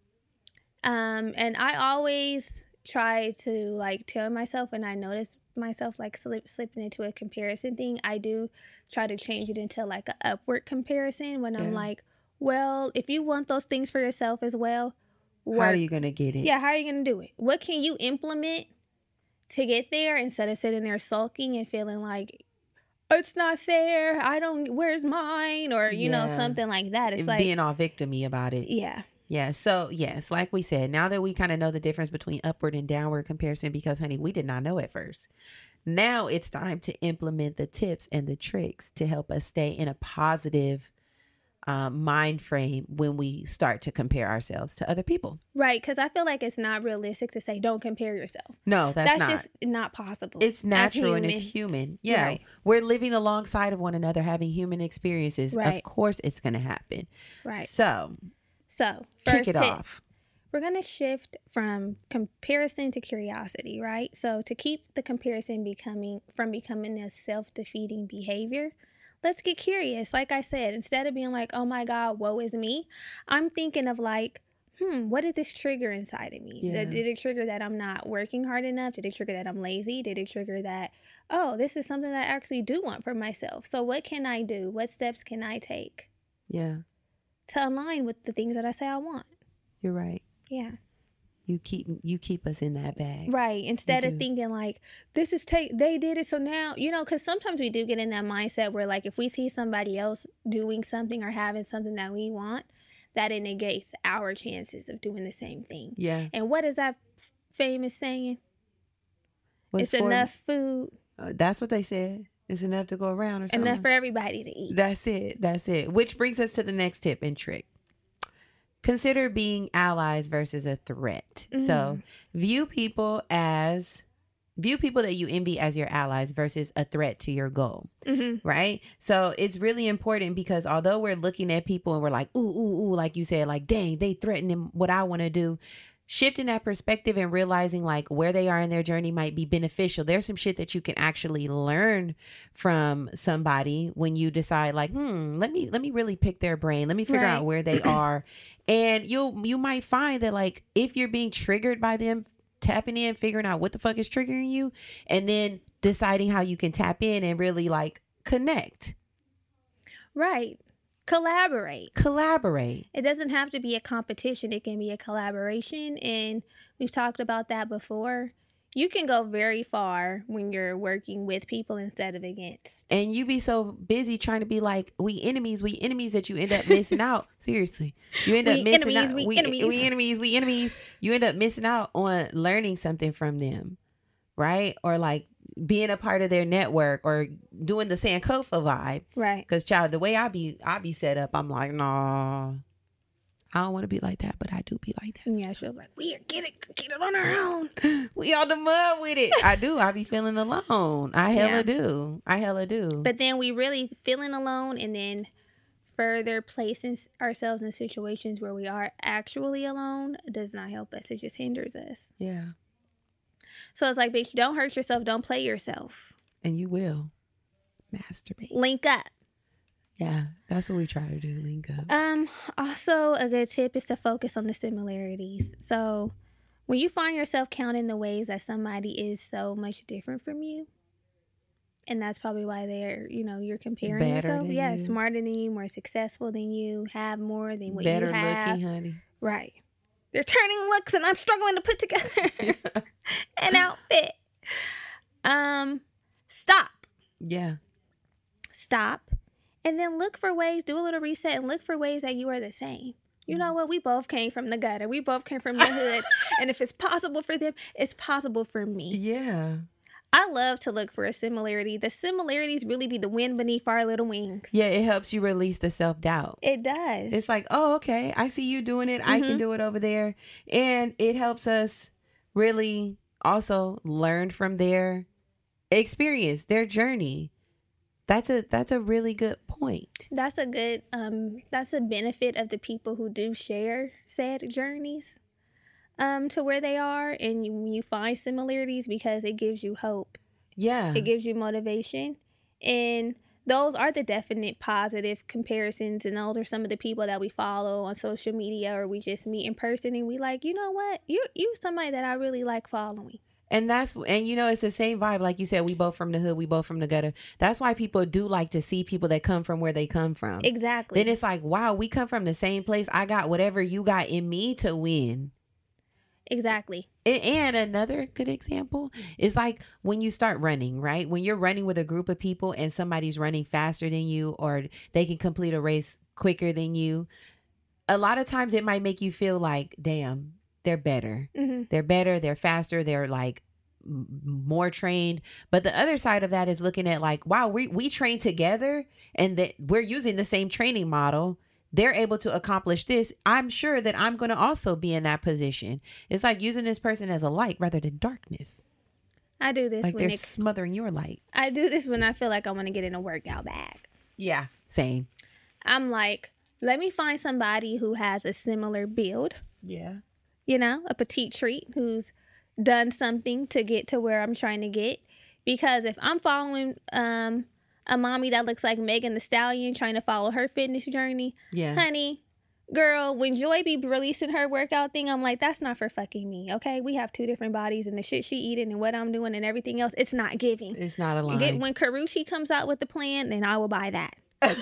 um, and I always try to like tell myself, and I notice myself like slip, slipping into a comparison thing. I do try to change it into like an upward comparison when I'm Yeah. like, well, if you want those things for yourself as well, How work. are you gonna get it? Yeah, how are you gonna do it? What can you implement to get there instead of sitting there sulking and feeling like it's not fair, I don't, where's mine, or you know, Yeah. something like that. It's And like, being all victim-y about it. yeah. Yeah. So yes, like we said, now that we kind of know the difference between upward and downward comparison, because honey, we did not know at first. Now it's time to implement the tips and the tricks to help us stay in a positive um, mind frame when we start to compare ourselves to other people. Right, because I feel like it's not realistic to say don't compare yourself. No, that's, That's, not. just not possible. It's as natural and it's humans. human. Yeah. Right. We're living alongside of one another, having human experiences. Right. Of course it's going to happen. Right. So So kick first it tip, off. we're gonna shift from comparison to curiosity, right? So to keep the comparison becoming from becoming a self-defeating behavior, let's get curious. Like I said, instead of being like, oh my God, woe is me, I'm thinking of like, hmm, what did this trigger inside of me? Yeah. Did, did it trigger that I'm not working hard enough? Did it trigger that I'm lazy? Did it trigger that, oh, this is something that I actually do want for myself? So what can I do? What steps can I take Yeah, to align with the things that I say I want? you're right. Yeah. You keep you keep us in that bag. Right. Instead You of do. thinking like, this is take, they did it. So now, you know, because sometimes we do get in that mindset where like, if we see somebody else doing something or having something that we want, that it negates our chances of doing the same thing. Yeah. And what does that famous saying? What's It's for- enough food. Uh, that's what they said. It's enough to go around or something. Enough for everybody to eat. That's it. That's it. Which brings us to the next tip and trick. Consider being allies versus a threat. Mm-hmm. So view people as view people that you envy as your allies versus a threat to your goal. Mm-hmm. Right? So it's really important because although we're looking at people and we're like, ooh, ooh, ooh, like you said, like, dang, they threatening what I want to do. Shifting that perspective and realizing like where they are in their journey might be beneficial. There's some shit that you can actually learn from somebody when you decide like, hmm, let me let me really pick their brain. Let me figure right. out where they are. And you'll you might find that like if you're being triggered by them, tapping in, figuring out what the fuck is triggering you, and then deciding how you can tap in and really like connect. Right. Collaborate. Collaborate. It doesn't have to be a competition. It can be a collaboration. And we've talked about that before. You can go very far when you're working with people instead of against. And you be so busy trying to be like, we enemies, we enemies that you end up missing out. Seriously. You end up we missing enemies, out. We, we enemies. We enemies, we enemies. You end up missing out on learning something from them. Right? Or like being a part of their network or doing the Sankofa vibe. Right. Because child, the way I be I be set up, I'm like, nah, I don't want to be like that, but I do be like that. Yeah, she'll be like, we get it, get it on our own. We on the mud with it. I do. I be feeling alone. I hella yeah. do. I hella do. But then we really feeling alone and then further placing ourselves in situations where we are actually alone does not help us. It just hinders us. Yeah. So it's like, bitch, don't hurt yourself. Don't play yourself. And you will masturbate. Link up. Yeah, that's what we try to do. Link up. Um. Also, a good tip is to focus on the similarities. So when you find yourself counting the ways that somebody is so much different from you, and that's probably why they're, you know, you're comparing Better yourself. than Yeah, you. Smarter than you, more successful than you, have more than what Better you have. looking, honey. Right. They're turning looks and I'm struggling to put together an outfit. Um, stop. Yeah. Stop. And then look for ways, do a little reset and look for ways that you are the same. You know what? We both came from the gutter. We both came from the hood. And if it's possible for them, it's possible for me. Yeah. I love to look for a similarity. The similarities really be the wind beneath our little wings. Yeah, it helps you release the self-doubt. It does. It's like, oh, okay, I see you doing it. Mm-hmm. I can do it over there. And it helps us really also learn from their experience, their journey. That's a that's a really good point. That's a good, um, that's a benefit of the people who do share said journeys. Um, to where they are, and you, you find similarities because it gives you hope. Yeah. It gives you motivation. And those are the definite positive comparisons. And those are some of the people that we follow on social media or we just meet in person. And we like, you know what? You you somebody that I really like following. And that's, and you know, it's the same vibe. Like you said, we both from the hood, we both from the gutter. That's why people do like to see people that come from where they come from. Exactly. Then it's like, wow, we come from the same place. I got whatever you got in me to win. Exactly. And another good example is like when you start running, right? When you're running with a group of people and somebody's running faster than you or they can complete a race quicker than you, a lot of times it might make you feel like, damn, they're better. Mm-hmm. They're better. They're faster. They're like m- more trained. But the other side of that is looking at like, wow, we, we train together and that we're using the same training model. They're able to accomplish this. I'm sure that I'm going to also be in that position. It's like using this person as a light rather than darkness. I do this like when they're it, smothering your light. I do this when I feel like I want to get in a workout bag. Yeah, same. I'm like, let me find somebody who has a similar build. Yeah. You know, a petite treat who's done something to get to where I'm trying to get. Because if I'm following um. a mommy that looks like Megan Thee Stallion trying to follow her fitness journey. Yeah. Honey, girl, when Joy be releasing her workout thing, I'm like, that's not for fucking me, okay? We have two different bodies and the shit she eating and what I'm doing and everything else, it's not giving. It's not aligned. Get, when Karrueche comes out with the plan, then I will buy that.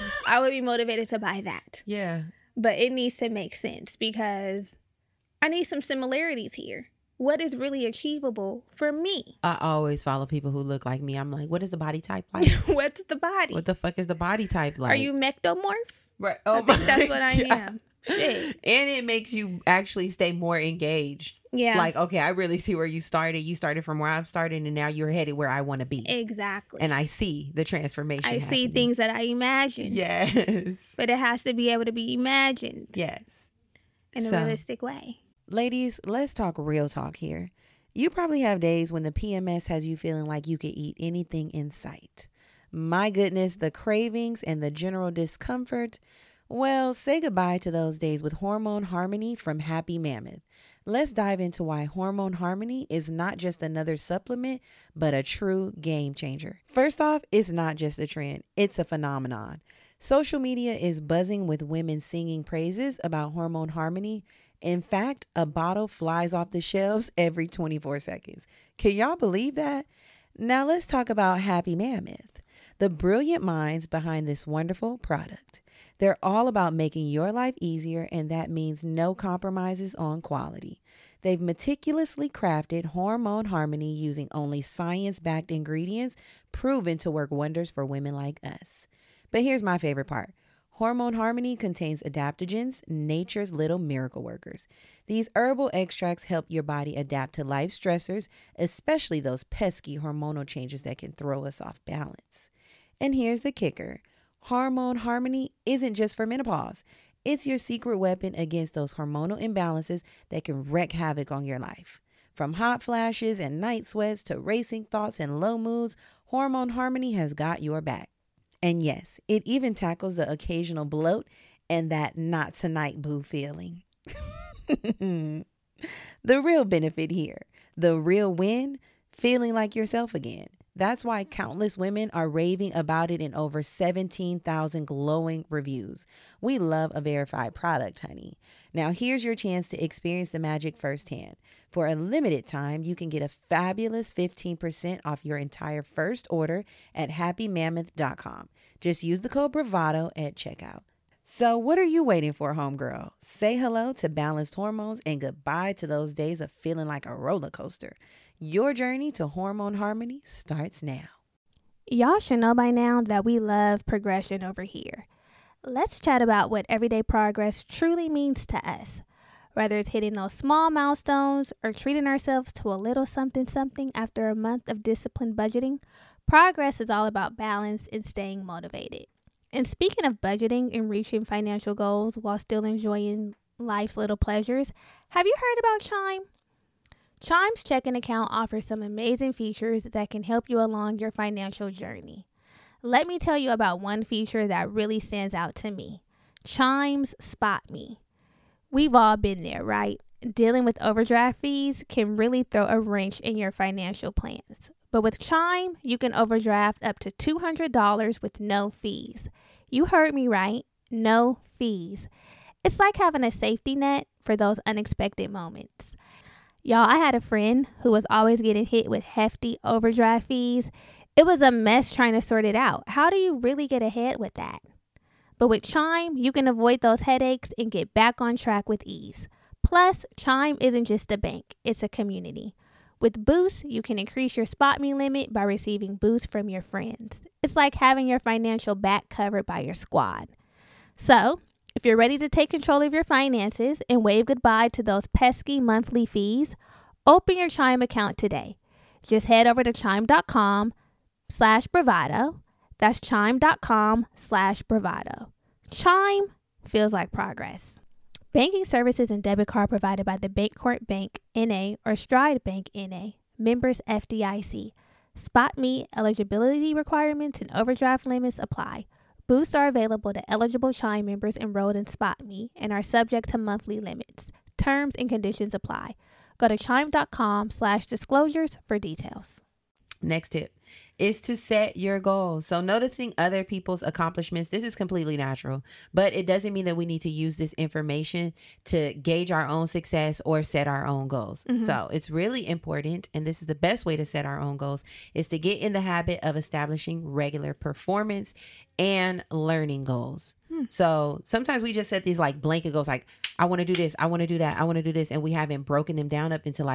I would be motivated to buy that. Yeah. But it needs to make sense because I need some similarities here. What is really achievable for me? I always follow people who look like me. I'm like, what is the body type like? What's the body? What the fuck is the body type like? Are you mectomorph? Right. Oh I think my that's what I God. am. Shit. And it makes you actually stay more engaged. Yeah. Like, okay, I really see where you started. You started from where I've started, and now you're headed where I want to be. Exactly. And I see the transformation. I see happening. things that I imagined. Yes. But it has to be able to be imagined. Yes. In a So, realistic way. ladies, let's talk real talk here. You probably have days when the P M S has you feeling like you could eat anything in sight. My goodness, the cravings and the general discomfort. Well, say goodbye to those days with Hormone Harmony from Happy Mammoth. Let's dive into why Hormone Harmony is not just another supplement, but a true game changer. First off, it's not just a trend, it's a phenomenon. Social media is buzzing with women singing praises about Hormone Harmony. In fact, a bottle flies off the shelves every twenty-four seconds. Can y'all believe that? Now let's talk about Happy Mammoth, the brilliant minds behind this wonderful product. They're all about making your life easier, and that means no compromises on quality. They've meticulously crafted Hormone Harmony using only science-backed ingredients proven to work wonders for women like us. But here's my favorite part. Hormone Harmony contains adaptogens, nature's little miracle workers. These herbal extracts help your body adapt to life stressors, especially those pesky hormonal changes that can throw us off balance. And here's the kicker. Hormone Harmony isn't just for menopause. It's your secret weapon against those hormonal imbalances that can wreak havoc on your life. From hot flashes and night sweats to racing thoughts and low moods, Hormone Harmony has got your back. And yes, it even tackles the occasional bloat and that not tonight boo feeling. The real benefit here, the real win, feeling like yourself again. That's why countless women are raving about it in over seventeen thousand glowing reviews. We love a verified product, honey. Now here's your chance to experience the magic firsthand. For a limited time, you can get a fabulous fifteen percent off your entire first order at happy mammoth dot com. Just use the code BRAVADO at checkout. So what are you waiting for, homegirl? Say hello to balanced hormones and goodbye to those days of feeling like a roller coaster. Your journey to Hormone Harmony starts now. Y'all should know by now that we love progression over here. Let's chat about what everyday progress truly means to us. Whether it's hitting those small milestones or treating ourselves to a little something something after a month of disciplined budgeting, progress is all about balance and staying motivated. And speaking of budgeting and reaching financial goals while still enjoying life's little pleasures, have you heard about Chime? Chime's checking account offers some amazing features that can help you along your financial journey. Let me tell you about one feature that really stands out to me. Chime's Spot Me. We've all been there, right? Dealing with overdraft fees can really throw a wrench in your financial plans. But with Chime, you can overdraft up to two hundred dollars with no fees. You heard me right, no fees. It's like having a safety net for those unexpected moments. Y'all, I had a friend who was always getting hit with hefty overdraft fees. It was a mess trying to sort it out. How do you really get ahead with that? But with Chime, you can avoid those headaches and get back on track with ease. Plus, Chime isn't just a bank, it's a community. With Boost, you can increase your Spot Me limit by receiving boosts from your friends. It's like having your financial back covered by your squad. So, if you're ready to take control of your finances and wave goodbye to those pesky monthly fees, open your Chime account today. Just head over to chime.com slash bravado. That's chime.com slash bravado. Chime feels like progress. Banking services and debit card provided by the Bancorp Bank, N A or Stride Bank, N A. Members F D I C. Spot Me eligibility requirements and overdraft limits apply. Boosts are available to eligible Chime members enrolled in Spot Me and are subject to monthly limits. Terms and conditions apply. Go to chime.com slash disclosures for details. Next tip is to set your goals. So noticing other people's accomplishments, this is completely natural, but it doesn't mean that we need to use this information to gauge our own success or set our own goals. Mm-hmm. So it's really important, and this is the best way to set our own goals, is to get in the habit of establishing regular performance and learning goals. Hmm. So sometimes we just set these like blanket goals, like I want to do this, I want to do that, I want to do this, and we haven't broken them down up into like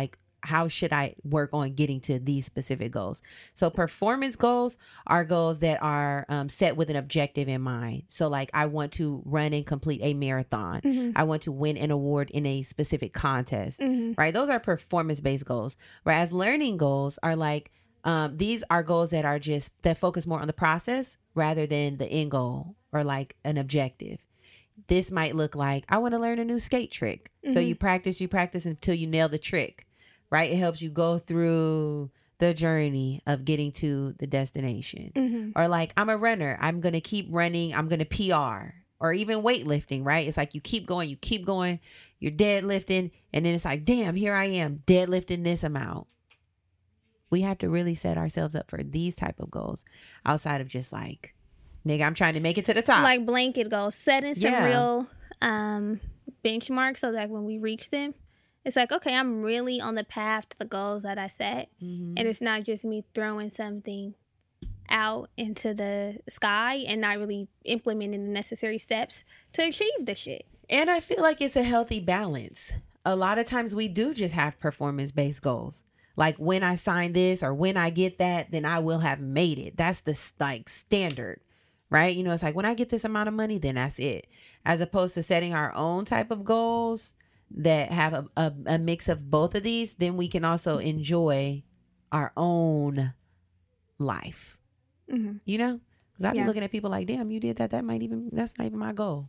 how should I work on getting to these specific goals? So performance goals are goals that are um, set with an objective in mind. So like I want to run and complete a marathon. Mm-hmm. I want to win an award in a specific contest, Mm-hmm. right? Those are performance based goals. Whereas learning goals are like, um, these are goals that are just, that focus more on the process rather than the end goal or like an objective. This might look like, I want to learn a new skate trick. Mm-hmm. So you practice, you practice until you nail the trick, right? It helps you go through the journey of getting to the destination. Mm-hmm. Or like, I'm a runner. I'm going to keep running. I'm going to P R. Or even weightlifting, right? It's like you keep going, you keep going, you're deadlifting. And then it's like, damn, here I am deadlifting this amount. We have to really set ourselves up for these type of goals outside of just like, nigga, I'm trying to make it to the top. Like blanket goals, setting some Yeah. real um, benchmarks so that when we reach them, it's like, okay, I'm really on the path to the goals that I set. Mm-hmm. And it's not just me throwing something out into the sky and not really implementing the necessary steps to achieve the shit. And I feel like it's a healthy balance. A lot of times we do just have performance-based goals. Like when I sign this or when I get that, then I will have made it. That's the like standard. Right? You know, it's like when I get this amount of money, then that's it. As opposed to setting our own type of goals that have a, a, a mix of both of these, then we can also enjoy our own life. Mm-hmm. You know? Because I'd yeah. be looking at people like, damn, you did that. That might even, that's not even my goal.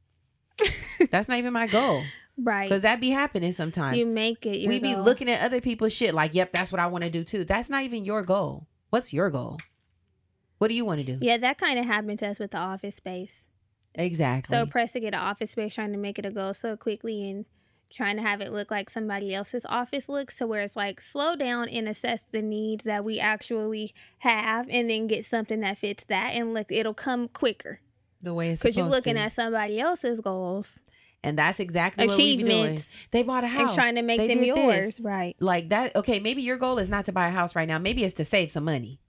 That's not even my goal. Right. Because that be happening sometimes. You make it your We be goal. looking at other people's shit like, yep, that's what I want to do too. That's not even your goal. What's your goal? What do you want to do? Yeah, that kind of happened to us with the office space. Exactly. So pressed to get an office space, trying to make it a goal so quickly and trying to have it look like somebody else's office looks, to where it's like slow down and assess the needs that we actually have and then get something that fits that, and look, it'll come quicker. The way it's supposed to. Because you're looking at somebody else's goals. And that's exactly what we be doing. They bought a house. And trying to make they them yours. This. Right. Like that. Okay, maybe your goal is not to buy a house right now. Maybe it's to save some money.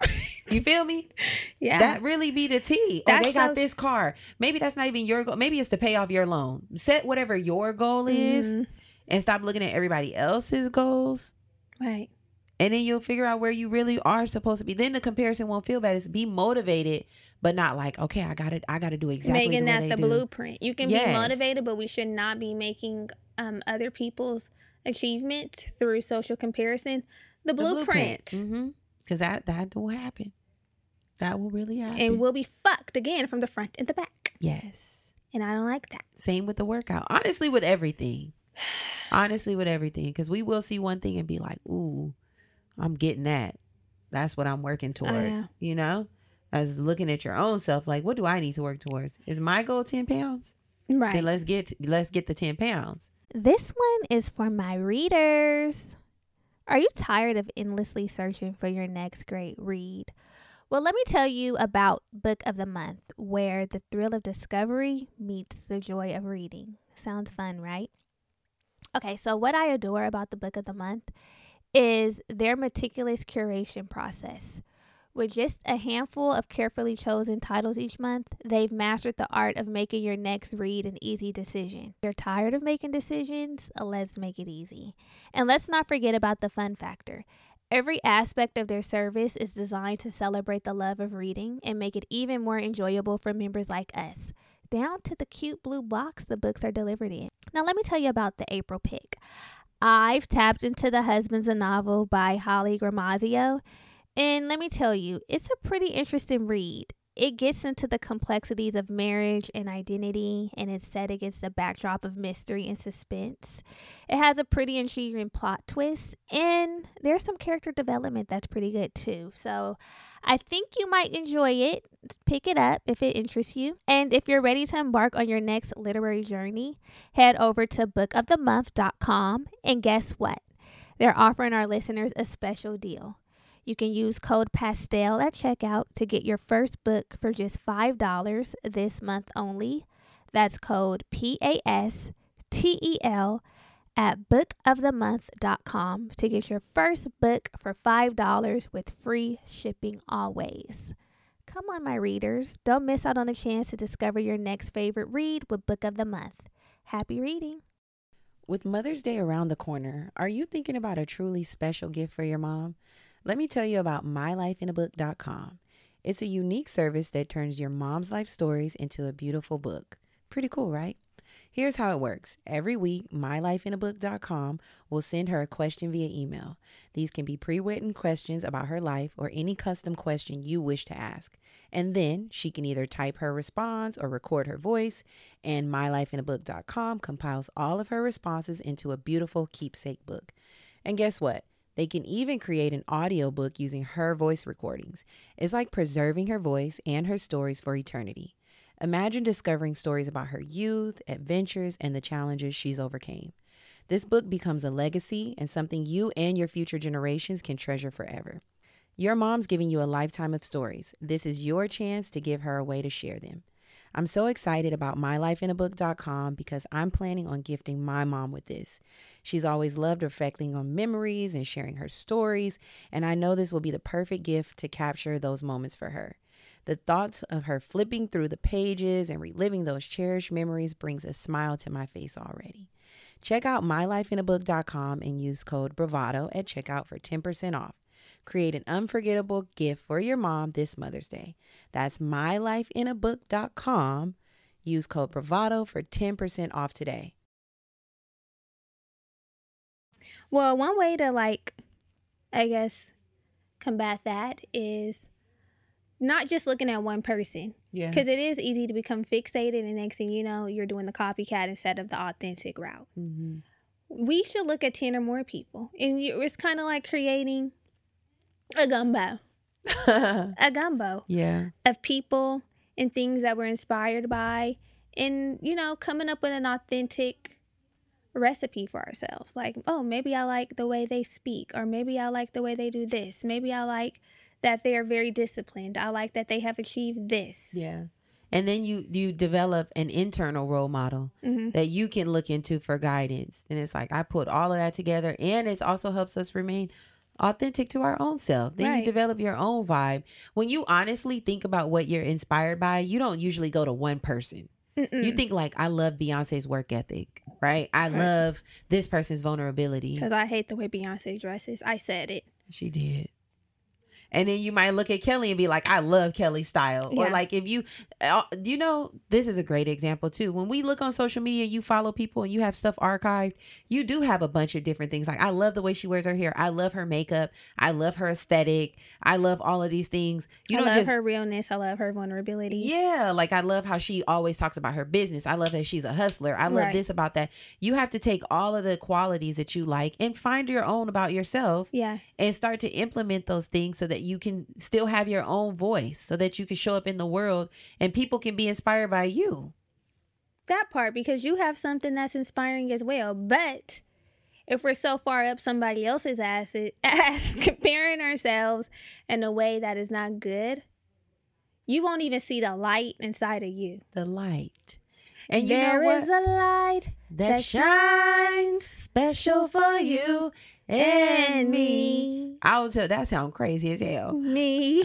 You feel me? Yeah. That really be the tea. Or they got so... this car. Maybe that's not even your goal. Maybe it's to pay off your loan. Set whatever your goal is mm-hmm. and stop looking at everybody else's goals. Right. And then you'll figure out where you really are supposed to be. Then the comparison won't feel bad. It's be motivated, but not like, okay, I gotta I gotta do exactly making the way that they the do. blueprint. You can yes. be motivated, but we should not be making um, other people's achievements through social comparison the blueprint. Because mm-hmm. that, that will happen. That will really happen. And we'll be fucked again from the front and the back. Yes. And I don't like that. Same with the workout. Honestly, with everything. Honestly, with everything. Because we will see one thing and be like, ooh, I'm getting that. That's what I'm working towards. You know? As looking at your own self, like, what do I need to work towards? Is my goal ten pounds? Right. Then let's get let's get the ten pounds. This one is for my readers. Are you tired of endlessly searching for your next great read? Well, let me tell you about Book of the Month, where the thrill of discovery meets the joy of reading. Sounds fun, right? Okay, so what I adore about the Book of the Month is their meticulous curation process. With just a handful of carefully chosen titles each month, they've mastered the art of making your next read an easy decision. If you're tired of making decisions? Let's make it easy. And let's not forget about the fun factor. Every aspect of their service is designed to celebrate the love of reading and make it even more enjoyable for members like us, down to the cute blue box the books are delivered in. Now, let me tell you about the April pick. I've tapped into The Husband's a Novel by Holly Gramazio, and let me tell you, it's a pretty interesting read. It gets into the complexities of marriage and identity, and it's set against a backdrop of mystery and suspense. It has a pretty intriguing plot twist, and there's some character development that's pretty good too. So I think you might enjoy it. Pick it up if it interests you. And if you're ready to embark on your next literary journey, head over to book of the month dot com, and guess what? They're offering our listeners a special deal. You can use code PASTEL at checkout to get your first book for just five dollars this month only. That's code P A S T E L at book of the month dot com to get your first book for five dollars with free shipping always. Come on, my readers. Don't miss out on the chance to discover your next favorite read with Book of the Month. Happy reading. With Mother's Day around the corner, are you thinking about a truly special gift for your mom? Let me tell you about my life in a book dot com. It's a unique service that turns your mom's life stories into a beautiful book. Pretty cool, right? Here's how it works. Every week, my life in a book dot com will send her a question via email. These can be pre-written questions about her life or any custom question you wish to ask. And then she can either type her response or record her voice, and my life in a book dot com compiles all of her responses into a beautiful keepsake book. And guess what? They can even create an audiobook using her voice recordings. It's like preserving her voice and her stories for eternity. Imagine discovering stories about her youth, adventures, and the challenges she's overcame. This book becomes a legacy and something you and your future generations can treasure forever. Your mom's giving you a lifetime of stories. This is your chance to give her a way to share them. I'm so excited about my life in a book dot com because I'm planning on gifting my mom with this. She's always loved reflecting on memories and sharing her stories, and I know this will be the perfect gift to capture those moments for her. The thoughts of her flipping through the pages and reliving those cherished memories brings a smile to my face already. Check out my life in a book dot com and use code BRAVADO at checkout for ten percent off. Create an unforgettable gift for your mom this Mother's Day. That's my life in a book dot com. Use code BRAVADO for ten percent off today. Well, one way to, like, I guess, combat that is not just looking at one person. Yeah. Because it is easy to become fixated, and next thing you know, you're doing the copycat instead of the authentic route. Mm-hmm. We should look at ten or more people. And you, it's kind of like creating a gumbo. a gumbo. Yeah. Of people and things that we're inspired by, and, you know, coming up with an authentic recipe for ourselves. Like, oh, maybe I like the way they speak, or maybe I like the way they do this. Maybe I like that they are very disciplined. I like that they have achieved this. Yeah. And then you you develop an internal role model mm-hmm. that you can look into for guidance. And it's like, I put all of that together, and it also helps us remain authentic to our own self. Then right. you develop your own vibe. When you honestly think about what you're inspired by, you don't usually go to one person. Mm-mm. You think like, I love Beyonce's work ethic, right? I right. love this person's vulnerability. Because I hate the way Beyonce dresses. I said it. She did. And then you might look at Kelly and be like, I love Kelly's style. Yeah. Or like, if you, uh, you know, this is a great example too. When we look on social media, you follow people and you have stuff archived, you do have a bunch of different things. Like, I love the way she wears her hair. I love her makeup. I love her aesthetic. I love all of these things. You I don't love just, her realness. I love her vulnerability. Yeah. Like, I love how she always talks about her business. I love that she's a hustler. I love right. this about that. You have to take all of the qualities that you like and find your own about yourself. Yeah. And start to implement those things so that you can still have your own voice, so that you can show up in the world and people can be inspired by you. That part, because you have something that's inspiring as well. But if we're so far up somebody else's ass, ass comparing ourselves in a way that is not good, you won't even see the light inside of you. The light. And you there know what? is a light that, that shines special for you and me. I will tell, that sounds crazy as hell. Me.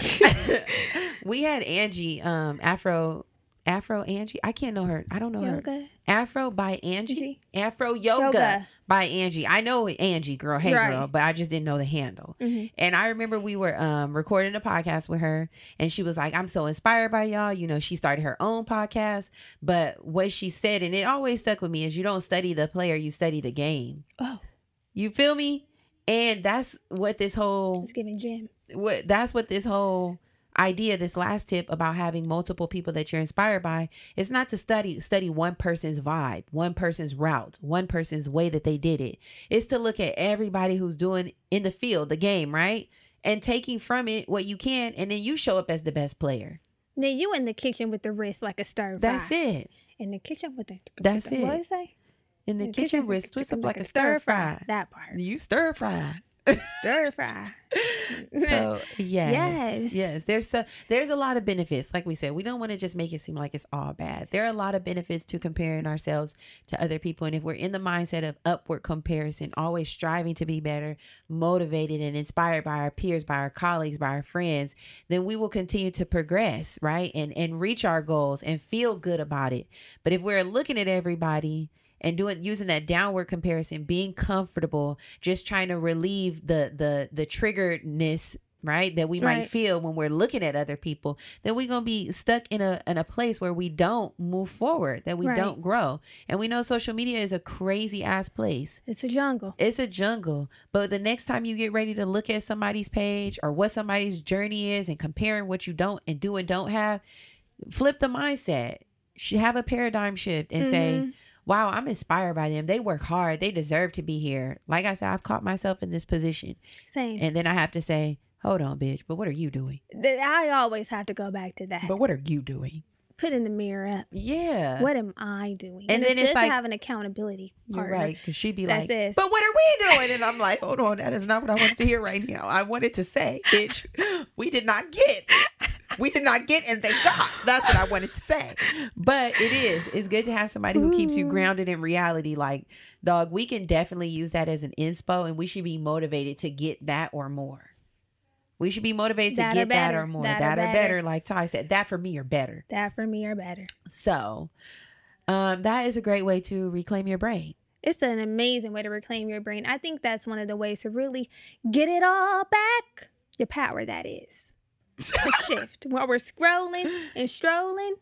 We had Angie, um, Afro, Afro Angie. I can't know her. I don't know yoga. her. Afro by Angie. Afro yoga, yoga by Angie. I know Angie, girl. Hey, right. girl. But I just didn't know the handle. Mm-hmm. And I remember we were um, recording a podcast with her, and she was like, I'm so inspired by y'all. You know, she started her own podcast. But what she said, and it always stuck with me, is you don't study the player, you study the game. Oh. You feel me? And that's what this whole... It's giving gym. What, that's what this whole idea, this last tip about having multiple people that you're inspired by, is not to study study one person's vibe, one person's route, one person's way that they did it. It's to look at everybody who's doing in the field, the game, right? And taking from it what you can, and then you show up as the best player. Then you in the kitchen with the wrist like a stir fry. That's it. In the kitchen with the... That's with the, it. What did I say? In the, in the kitchen, kitchen wrist twist up like, like a stir fry. fry. That part. You stir fry. Stir fry. So yes, yes, yes. There's a there's a lot of benefits. Like we said, we don't want to just make it seem like it's all bad. There are a lot of benefits to comparing ourselves to other people, and if we're in the mindset of upward comparison, always striving to be better, motivated and inspired by our peers, by our colleagues, by our friends, then we will continue to progress, right, and and reach our goals and feel good about it. But if we're looking at everybody and doing using that downward comparison, being comfortable, just trying to relieve the the the triggeredness, right, that we might Right. feel when we're looking at other people, then we're gonna be stuck in a in a place where we don't move forward, that we Right. don't grow. And we know social media is a crazy ass place. It's a jungle. It's a jungle. But the next time you get ready to look at somebody's page or what somebody's journey is and comparing what you don't and do and don't have, flip the mindset. Should have a paradigm shift and say, Mhm. wow, I'm inspired by them. They work hard. They deserve to be here. Like I said, I've caught myself in this position. Same. And then I have to say, hold on, bitch, but what are you doing? Th- I always have to go back to that. But what are you doing? Put in the mirror up. Yeah. What am I doing? And And, then it's it's good like- to have an accountability You're partner. right. Because she'd be That like, says- but what are we doing? And I'm like, hold on, that is not what I wanted to hear right now. I wanted to say, bitch, we did not get. We did not get, and thank God. That's what I wanted to say. But it is. It's good to have somebody who keeps you Ooh. grounded in reality. Like, dog, we can definitely use that as an inspo, and we should be motivated to get that or more. We should be motivated to That or get that better. or more. That That, or or better. better. Like Ty said, that for me or better. That for me or better. So, um, that is a great way to reclaim your brain. It's an amazing way to reclaim your brain. I think that's one of the ways to really get it all back. The power that is. The shift. While we're scrolling and strolling,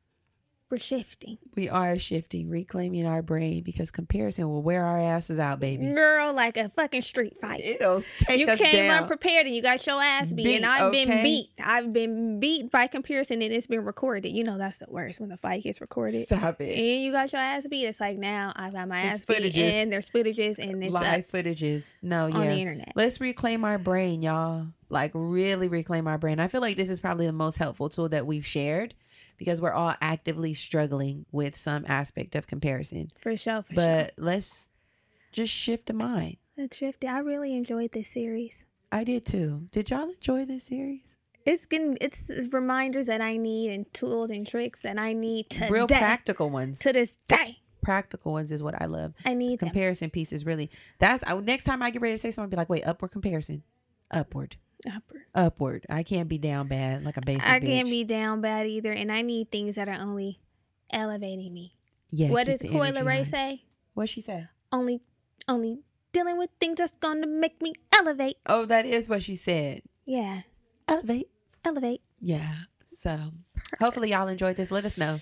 we're shifting. We are shifting, reclaiming our brain, because comparison will wear our asses out, baby. Girl, like a fucking street fight. It'll take You us came down. unprepared and you got your ass beat. Beat, and I've been okay? beat. I've been beat by comparison and it's been recorded. You know that's the worst when the fight gets recorded. Stop it. And you got your ass beat. It's like now I've got my There's ass beat footages. and there's footages and it's Live up footages. No, on yeah. the internet. Let's reclaim our brain, y'all. Like, really reclaim our brain. I feel like this is probably the most helpful tool that we've shared, because we're all actively struggling with some aspect of comparison. For sure, for sure. But let's just shift the mind. That's shifty. I really enjoyed this series. I did too. Did y'all enjoy this series? It's getting it's, it's reminders that I need and tools and tricks that I need today. Real practical ones. To this day. Practical ones is what I love. I need them. Comparison piece is really, that's, I, next time I get ready to say something, I'll be like, wait, upward comparison. Upward. Upward. Upward. I can't be down bad like a basic I bitch. can't be down bad either, and I need things that are only elevating me. Yeah. What keep does the Coi energy Leray high. say? What'd she say? Only, only dealing with things that's gonna make me elevate. Oh, that is what she said. Yeah, Elevate. elevate. Yeah. So hopefully y'all enjoyed this. Let us know.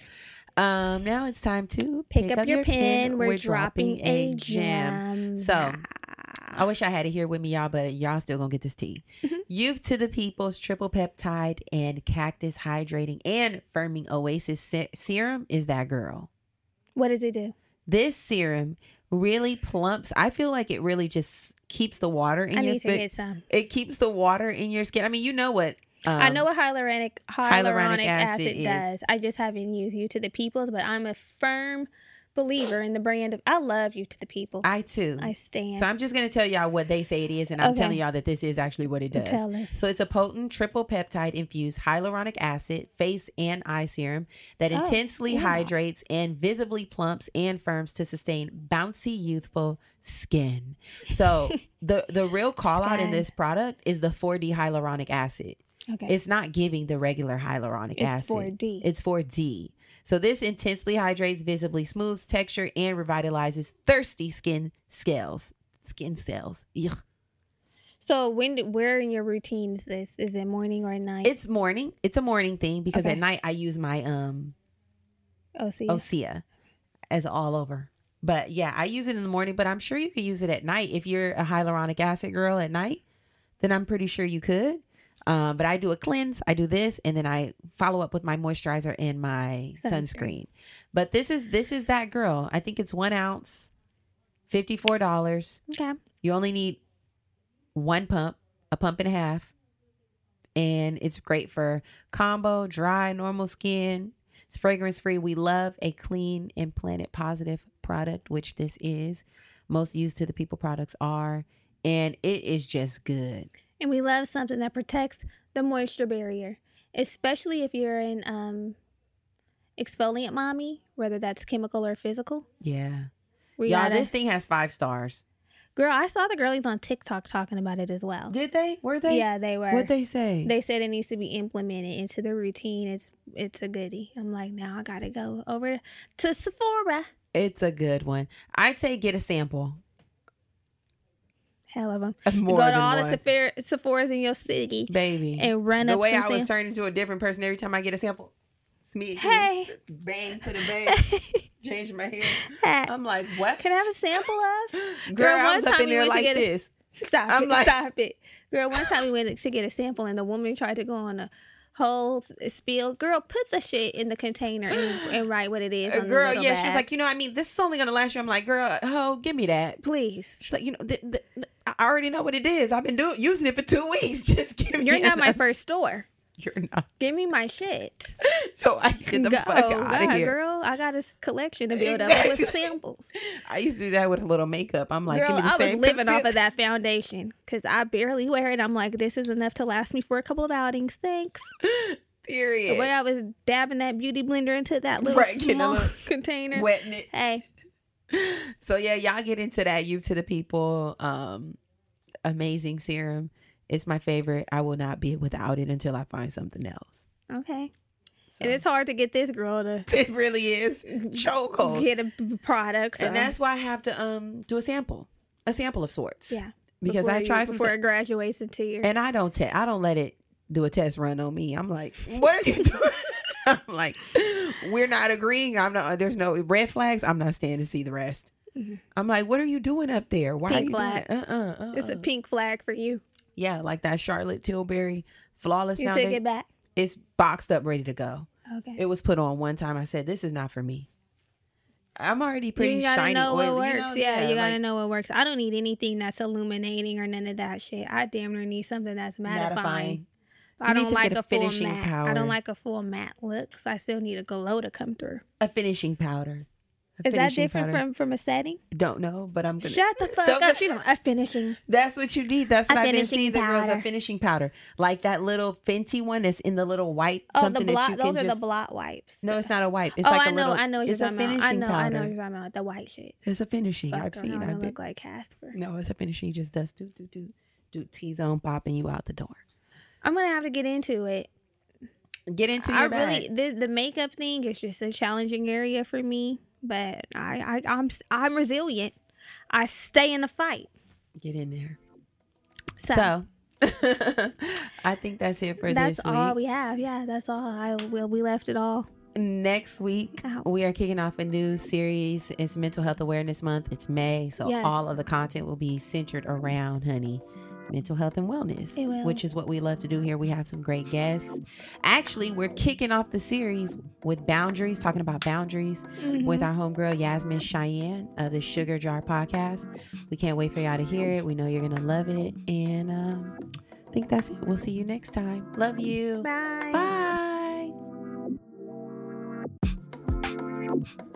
Um, now it's time to Pick, up, your pen. We're, dropping, a gem. So I wish I had it here with me, y'all, but y'all still gonna get this tea. Mhm. Youth to the People's Triple Peptide and Cactus Hydrating and Firming Oasis se- Serum is that girl. What does it do? This serum really plumps. I feel like it really just keeps the water in I your need to skin. get some. It keeps the water in your skin. I mean, you know what? Um, I know what hyaluronic hyaluronic, hyaluronic acid acid, is. does. I just haven't used You to the People's, but I'm a firm believer in the brand of. I love You to the People. I too. I stand. So I'm just going to tell y'all what they say it is, and I'm Okay. telling y'all that this is actually what it does. Tell us. So it's a potent triple peptide infused hyaluronic acid face and eye serum that Oh, intensely wow. hydrates and visibly plumps and firms to sustain bouncy, youthful skin. So the the real call out in Skin. this product is the four D hyaluronic acid. Okay. It's not giving the regular hyaluronic It's acid. four D. It's four D. So this intensely hydrates, visibly smooths texture, and revitalizes thirsty skin scales. Skin cells. Ugh. So when do, where in your routine is this? Is it morning or night? It's morning. It's a morning thing because Okay. at night I use my um oh, see. Osea as all over. But yeah, I use it in the morning, but I'm sure you could use it at night. If you're a hyaluronic acid girl at night, then I'm pretty sure you could. Um, but I do a cleanse, I do this, and then I follow up with my moisturizer and my sunscreen. Sunscreen. But this is this is that girl. I think it's one ounce, fifty-four dollars. Okay. You only need one pump, a pump and a half. And it's great for combo, dry, normal skin. It's fragrance free. We love a clean and planet positive product, which this is. Most used to the people products are. And it is just good. And we love something that protects the moisture barrier, especially if you're an um, exfoliant mommy, whether that's chemical or physical. Yeah. We Y'all, gotta, this thing has five stars. girl, I saw the girlies on TikTok talking about it as well. Did they? Were they? Yeah, they were. What'd they say? They said it needs to be implemented into the routine. It's it's a goodie. I'm like, now I gotta go over to Sephora It's a good one. I'd say get a sample. Hell of them. More Go than to all one. the Sephora, Sephora's in your city, baby, and run the up way some I was sam- turning into a different person every time I get a sample. It's me again. Hey. Bang, put a bang. Changing my hair. Hey. I'm like, what? Can I have a sample of? Girl, I one was up time in we there went to like get a- this. Stop I'm it. like- Stop it. Girl, one time we went to get a sample and the woman tried to go on a whole spiel. Girl, put the shit in the container and, and write what it is. Uh, On girl, the little yeah, bag. she's like, you know, I mean, this is only going to last you. I'm like, girl, oh, give me that. Please. She's like, you know, th- th- th- I already know what it is. I've been doing using it for two weeks. Just give me You're not my another- first store. You're not. Give me my shit. So I get the Go, fuck out of God, here. girl. I got a s- collection to build up Exactly. with samples. I used to do that with a little makeup. I'm like, Girl, give me the I was same living off consist- of that foundation because I barely wear it. I'm like, this is enough to last me for a couple of outings. Thanks. Period. The way I was dabbing that beauty blender into that little Right, getting a small little container. Wetting it. Hey, So yeah, y'all get into that. You to the people. Um, amazing serum. It's my favorite. I will not be without it until I find something else. okay. So, And it's hard to get this girl to it really is chokehold. get a b- product. So. And that's why I have to um do a sample, a sample of sorts. yeah. Because Before I you- try some, before sa- it graduates into your. and I don't te- I don't let it do a test run on me. I'm like, what are you doing? I'm like, we're not agreeing. I'm not. There's no red flags. I'm not staying to see the rest. Mhm. I'm like, what are you doing up there? Why Pink are you flag. doing that? Uh uh-uh, uh. It's a pink flag for you. Yeah, like that Charlotte Tilbury flawless You foundation. take it back. It's boxed up, ready to go. Okay. It was put on one time. I said, this is not for me. I'm already pretty you gotta shiny. know what oily, works. you know? yeah, you gotta like know what works. I don't need anything that's illuminating or none of that shit. I damn near need something that's mattifying. mattifying. I You need don't to like get a a full finishing matte. I powder. don't like a full matte look. So I still need a glow to come through. A finishing powder. A Is that finishing different powder. from from a setting? Don't know, but I'm gonna Shut the fuck So up. good. She don't a finishing. That's what you need. That's A what I've been finishing seeing. The girls powder. a finishing powder, like that little Fenty one that's in the little white. Oh, the something that blot. you Those can are just, the blot wipes. No, it's not a wipe. It's oh, like a I know. little. I know what you're it's a talking about. finishing I know. powder. I know what you're talking about. The white shit. It's a finishing. Fuck, I've girl, seen. I I've don't been. look like Casper. No, it's a finishing. Just does do do do do T zone popping you out the door. I'm gonna have to get into it. Get into your I bag. really the, the makeup thing is just a challenging area for me, but I, I I'm I'm resilient. I stay in the fight. Get in there. So, So, I think that's it for that's this week. all we have. Yeah, that's all. I will. We left it all. Next week, Ow. we are kicking off a new series. It's Mental Health Awareness Month. It's May, so Yes. all of the content will be centered around, honey, mental health and wellness, It will. which is what we love to do here. We have some great guests. Actually, we're kicking off the series with boundaries, talking about boundaries Mhm. with our homegirl Yasmin Cheyenne of the Sugar Jar Podcast. We can't wait for y'all to hear it. We know you're gonna love it, and um, I think that's it. We'll see you next time. Love you. Bye. Bye.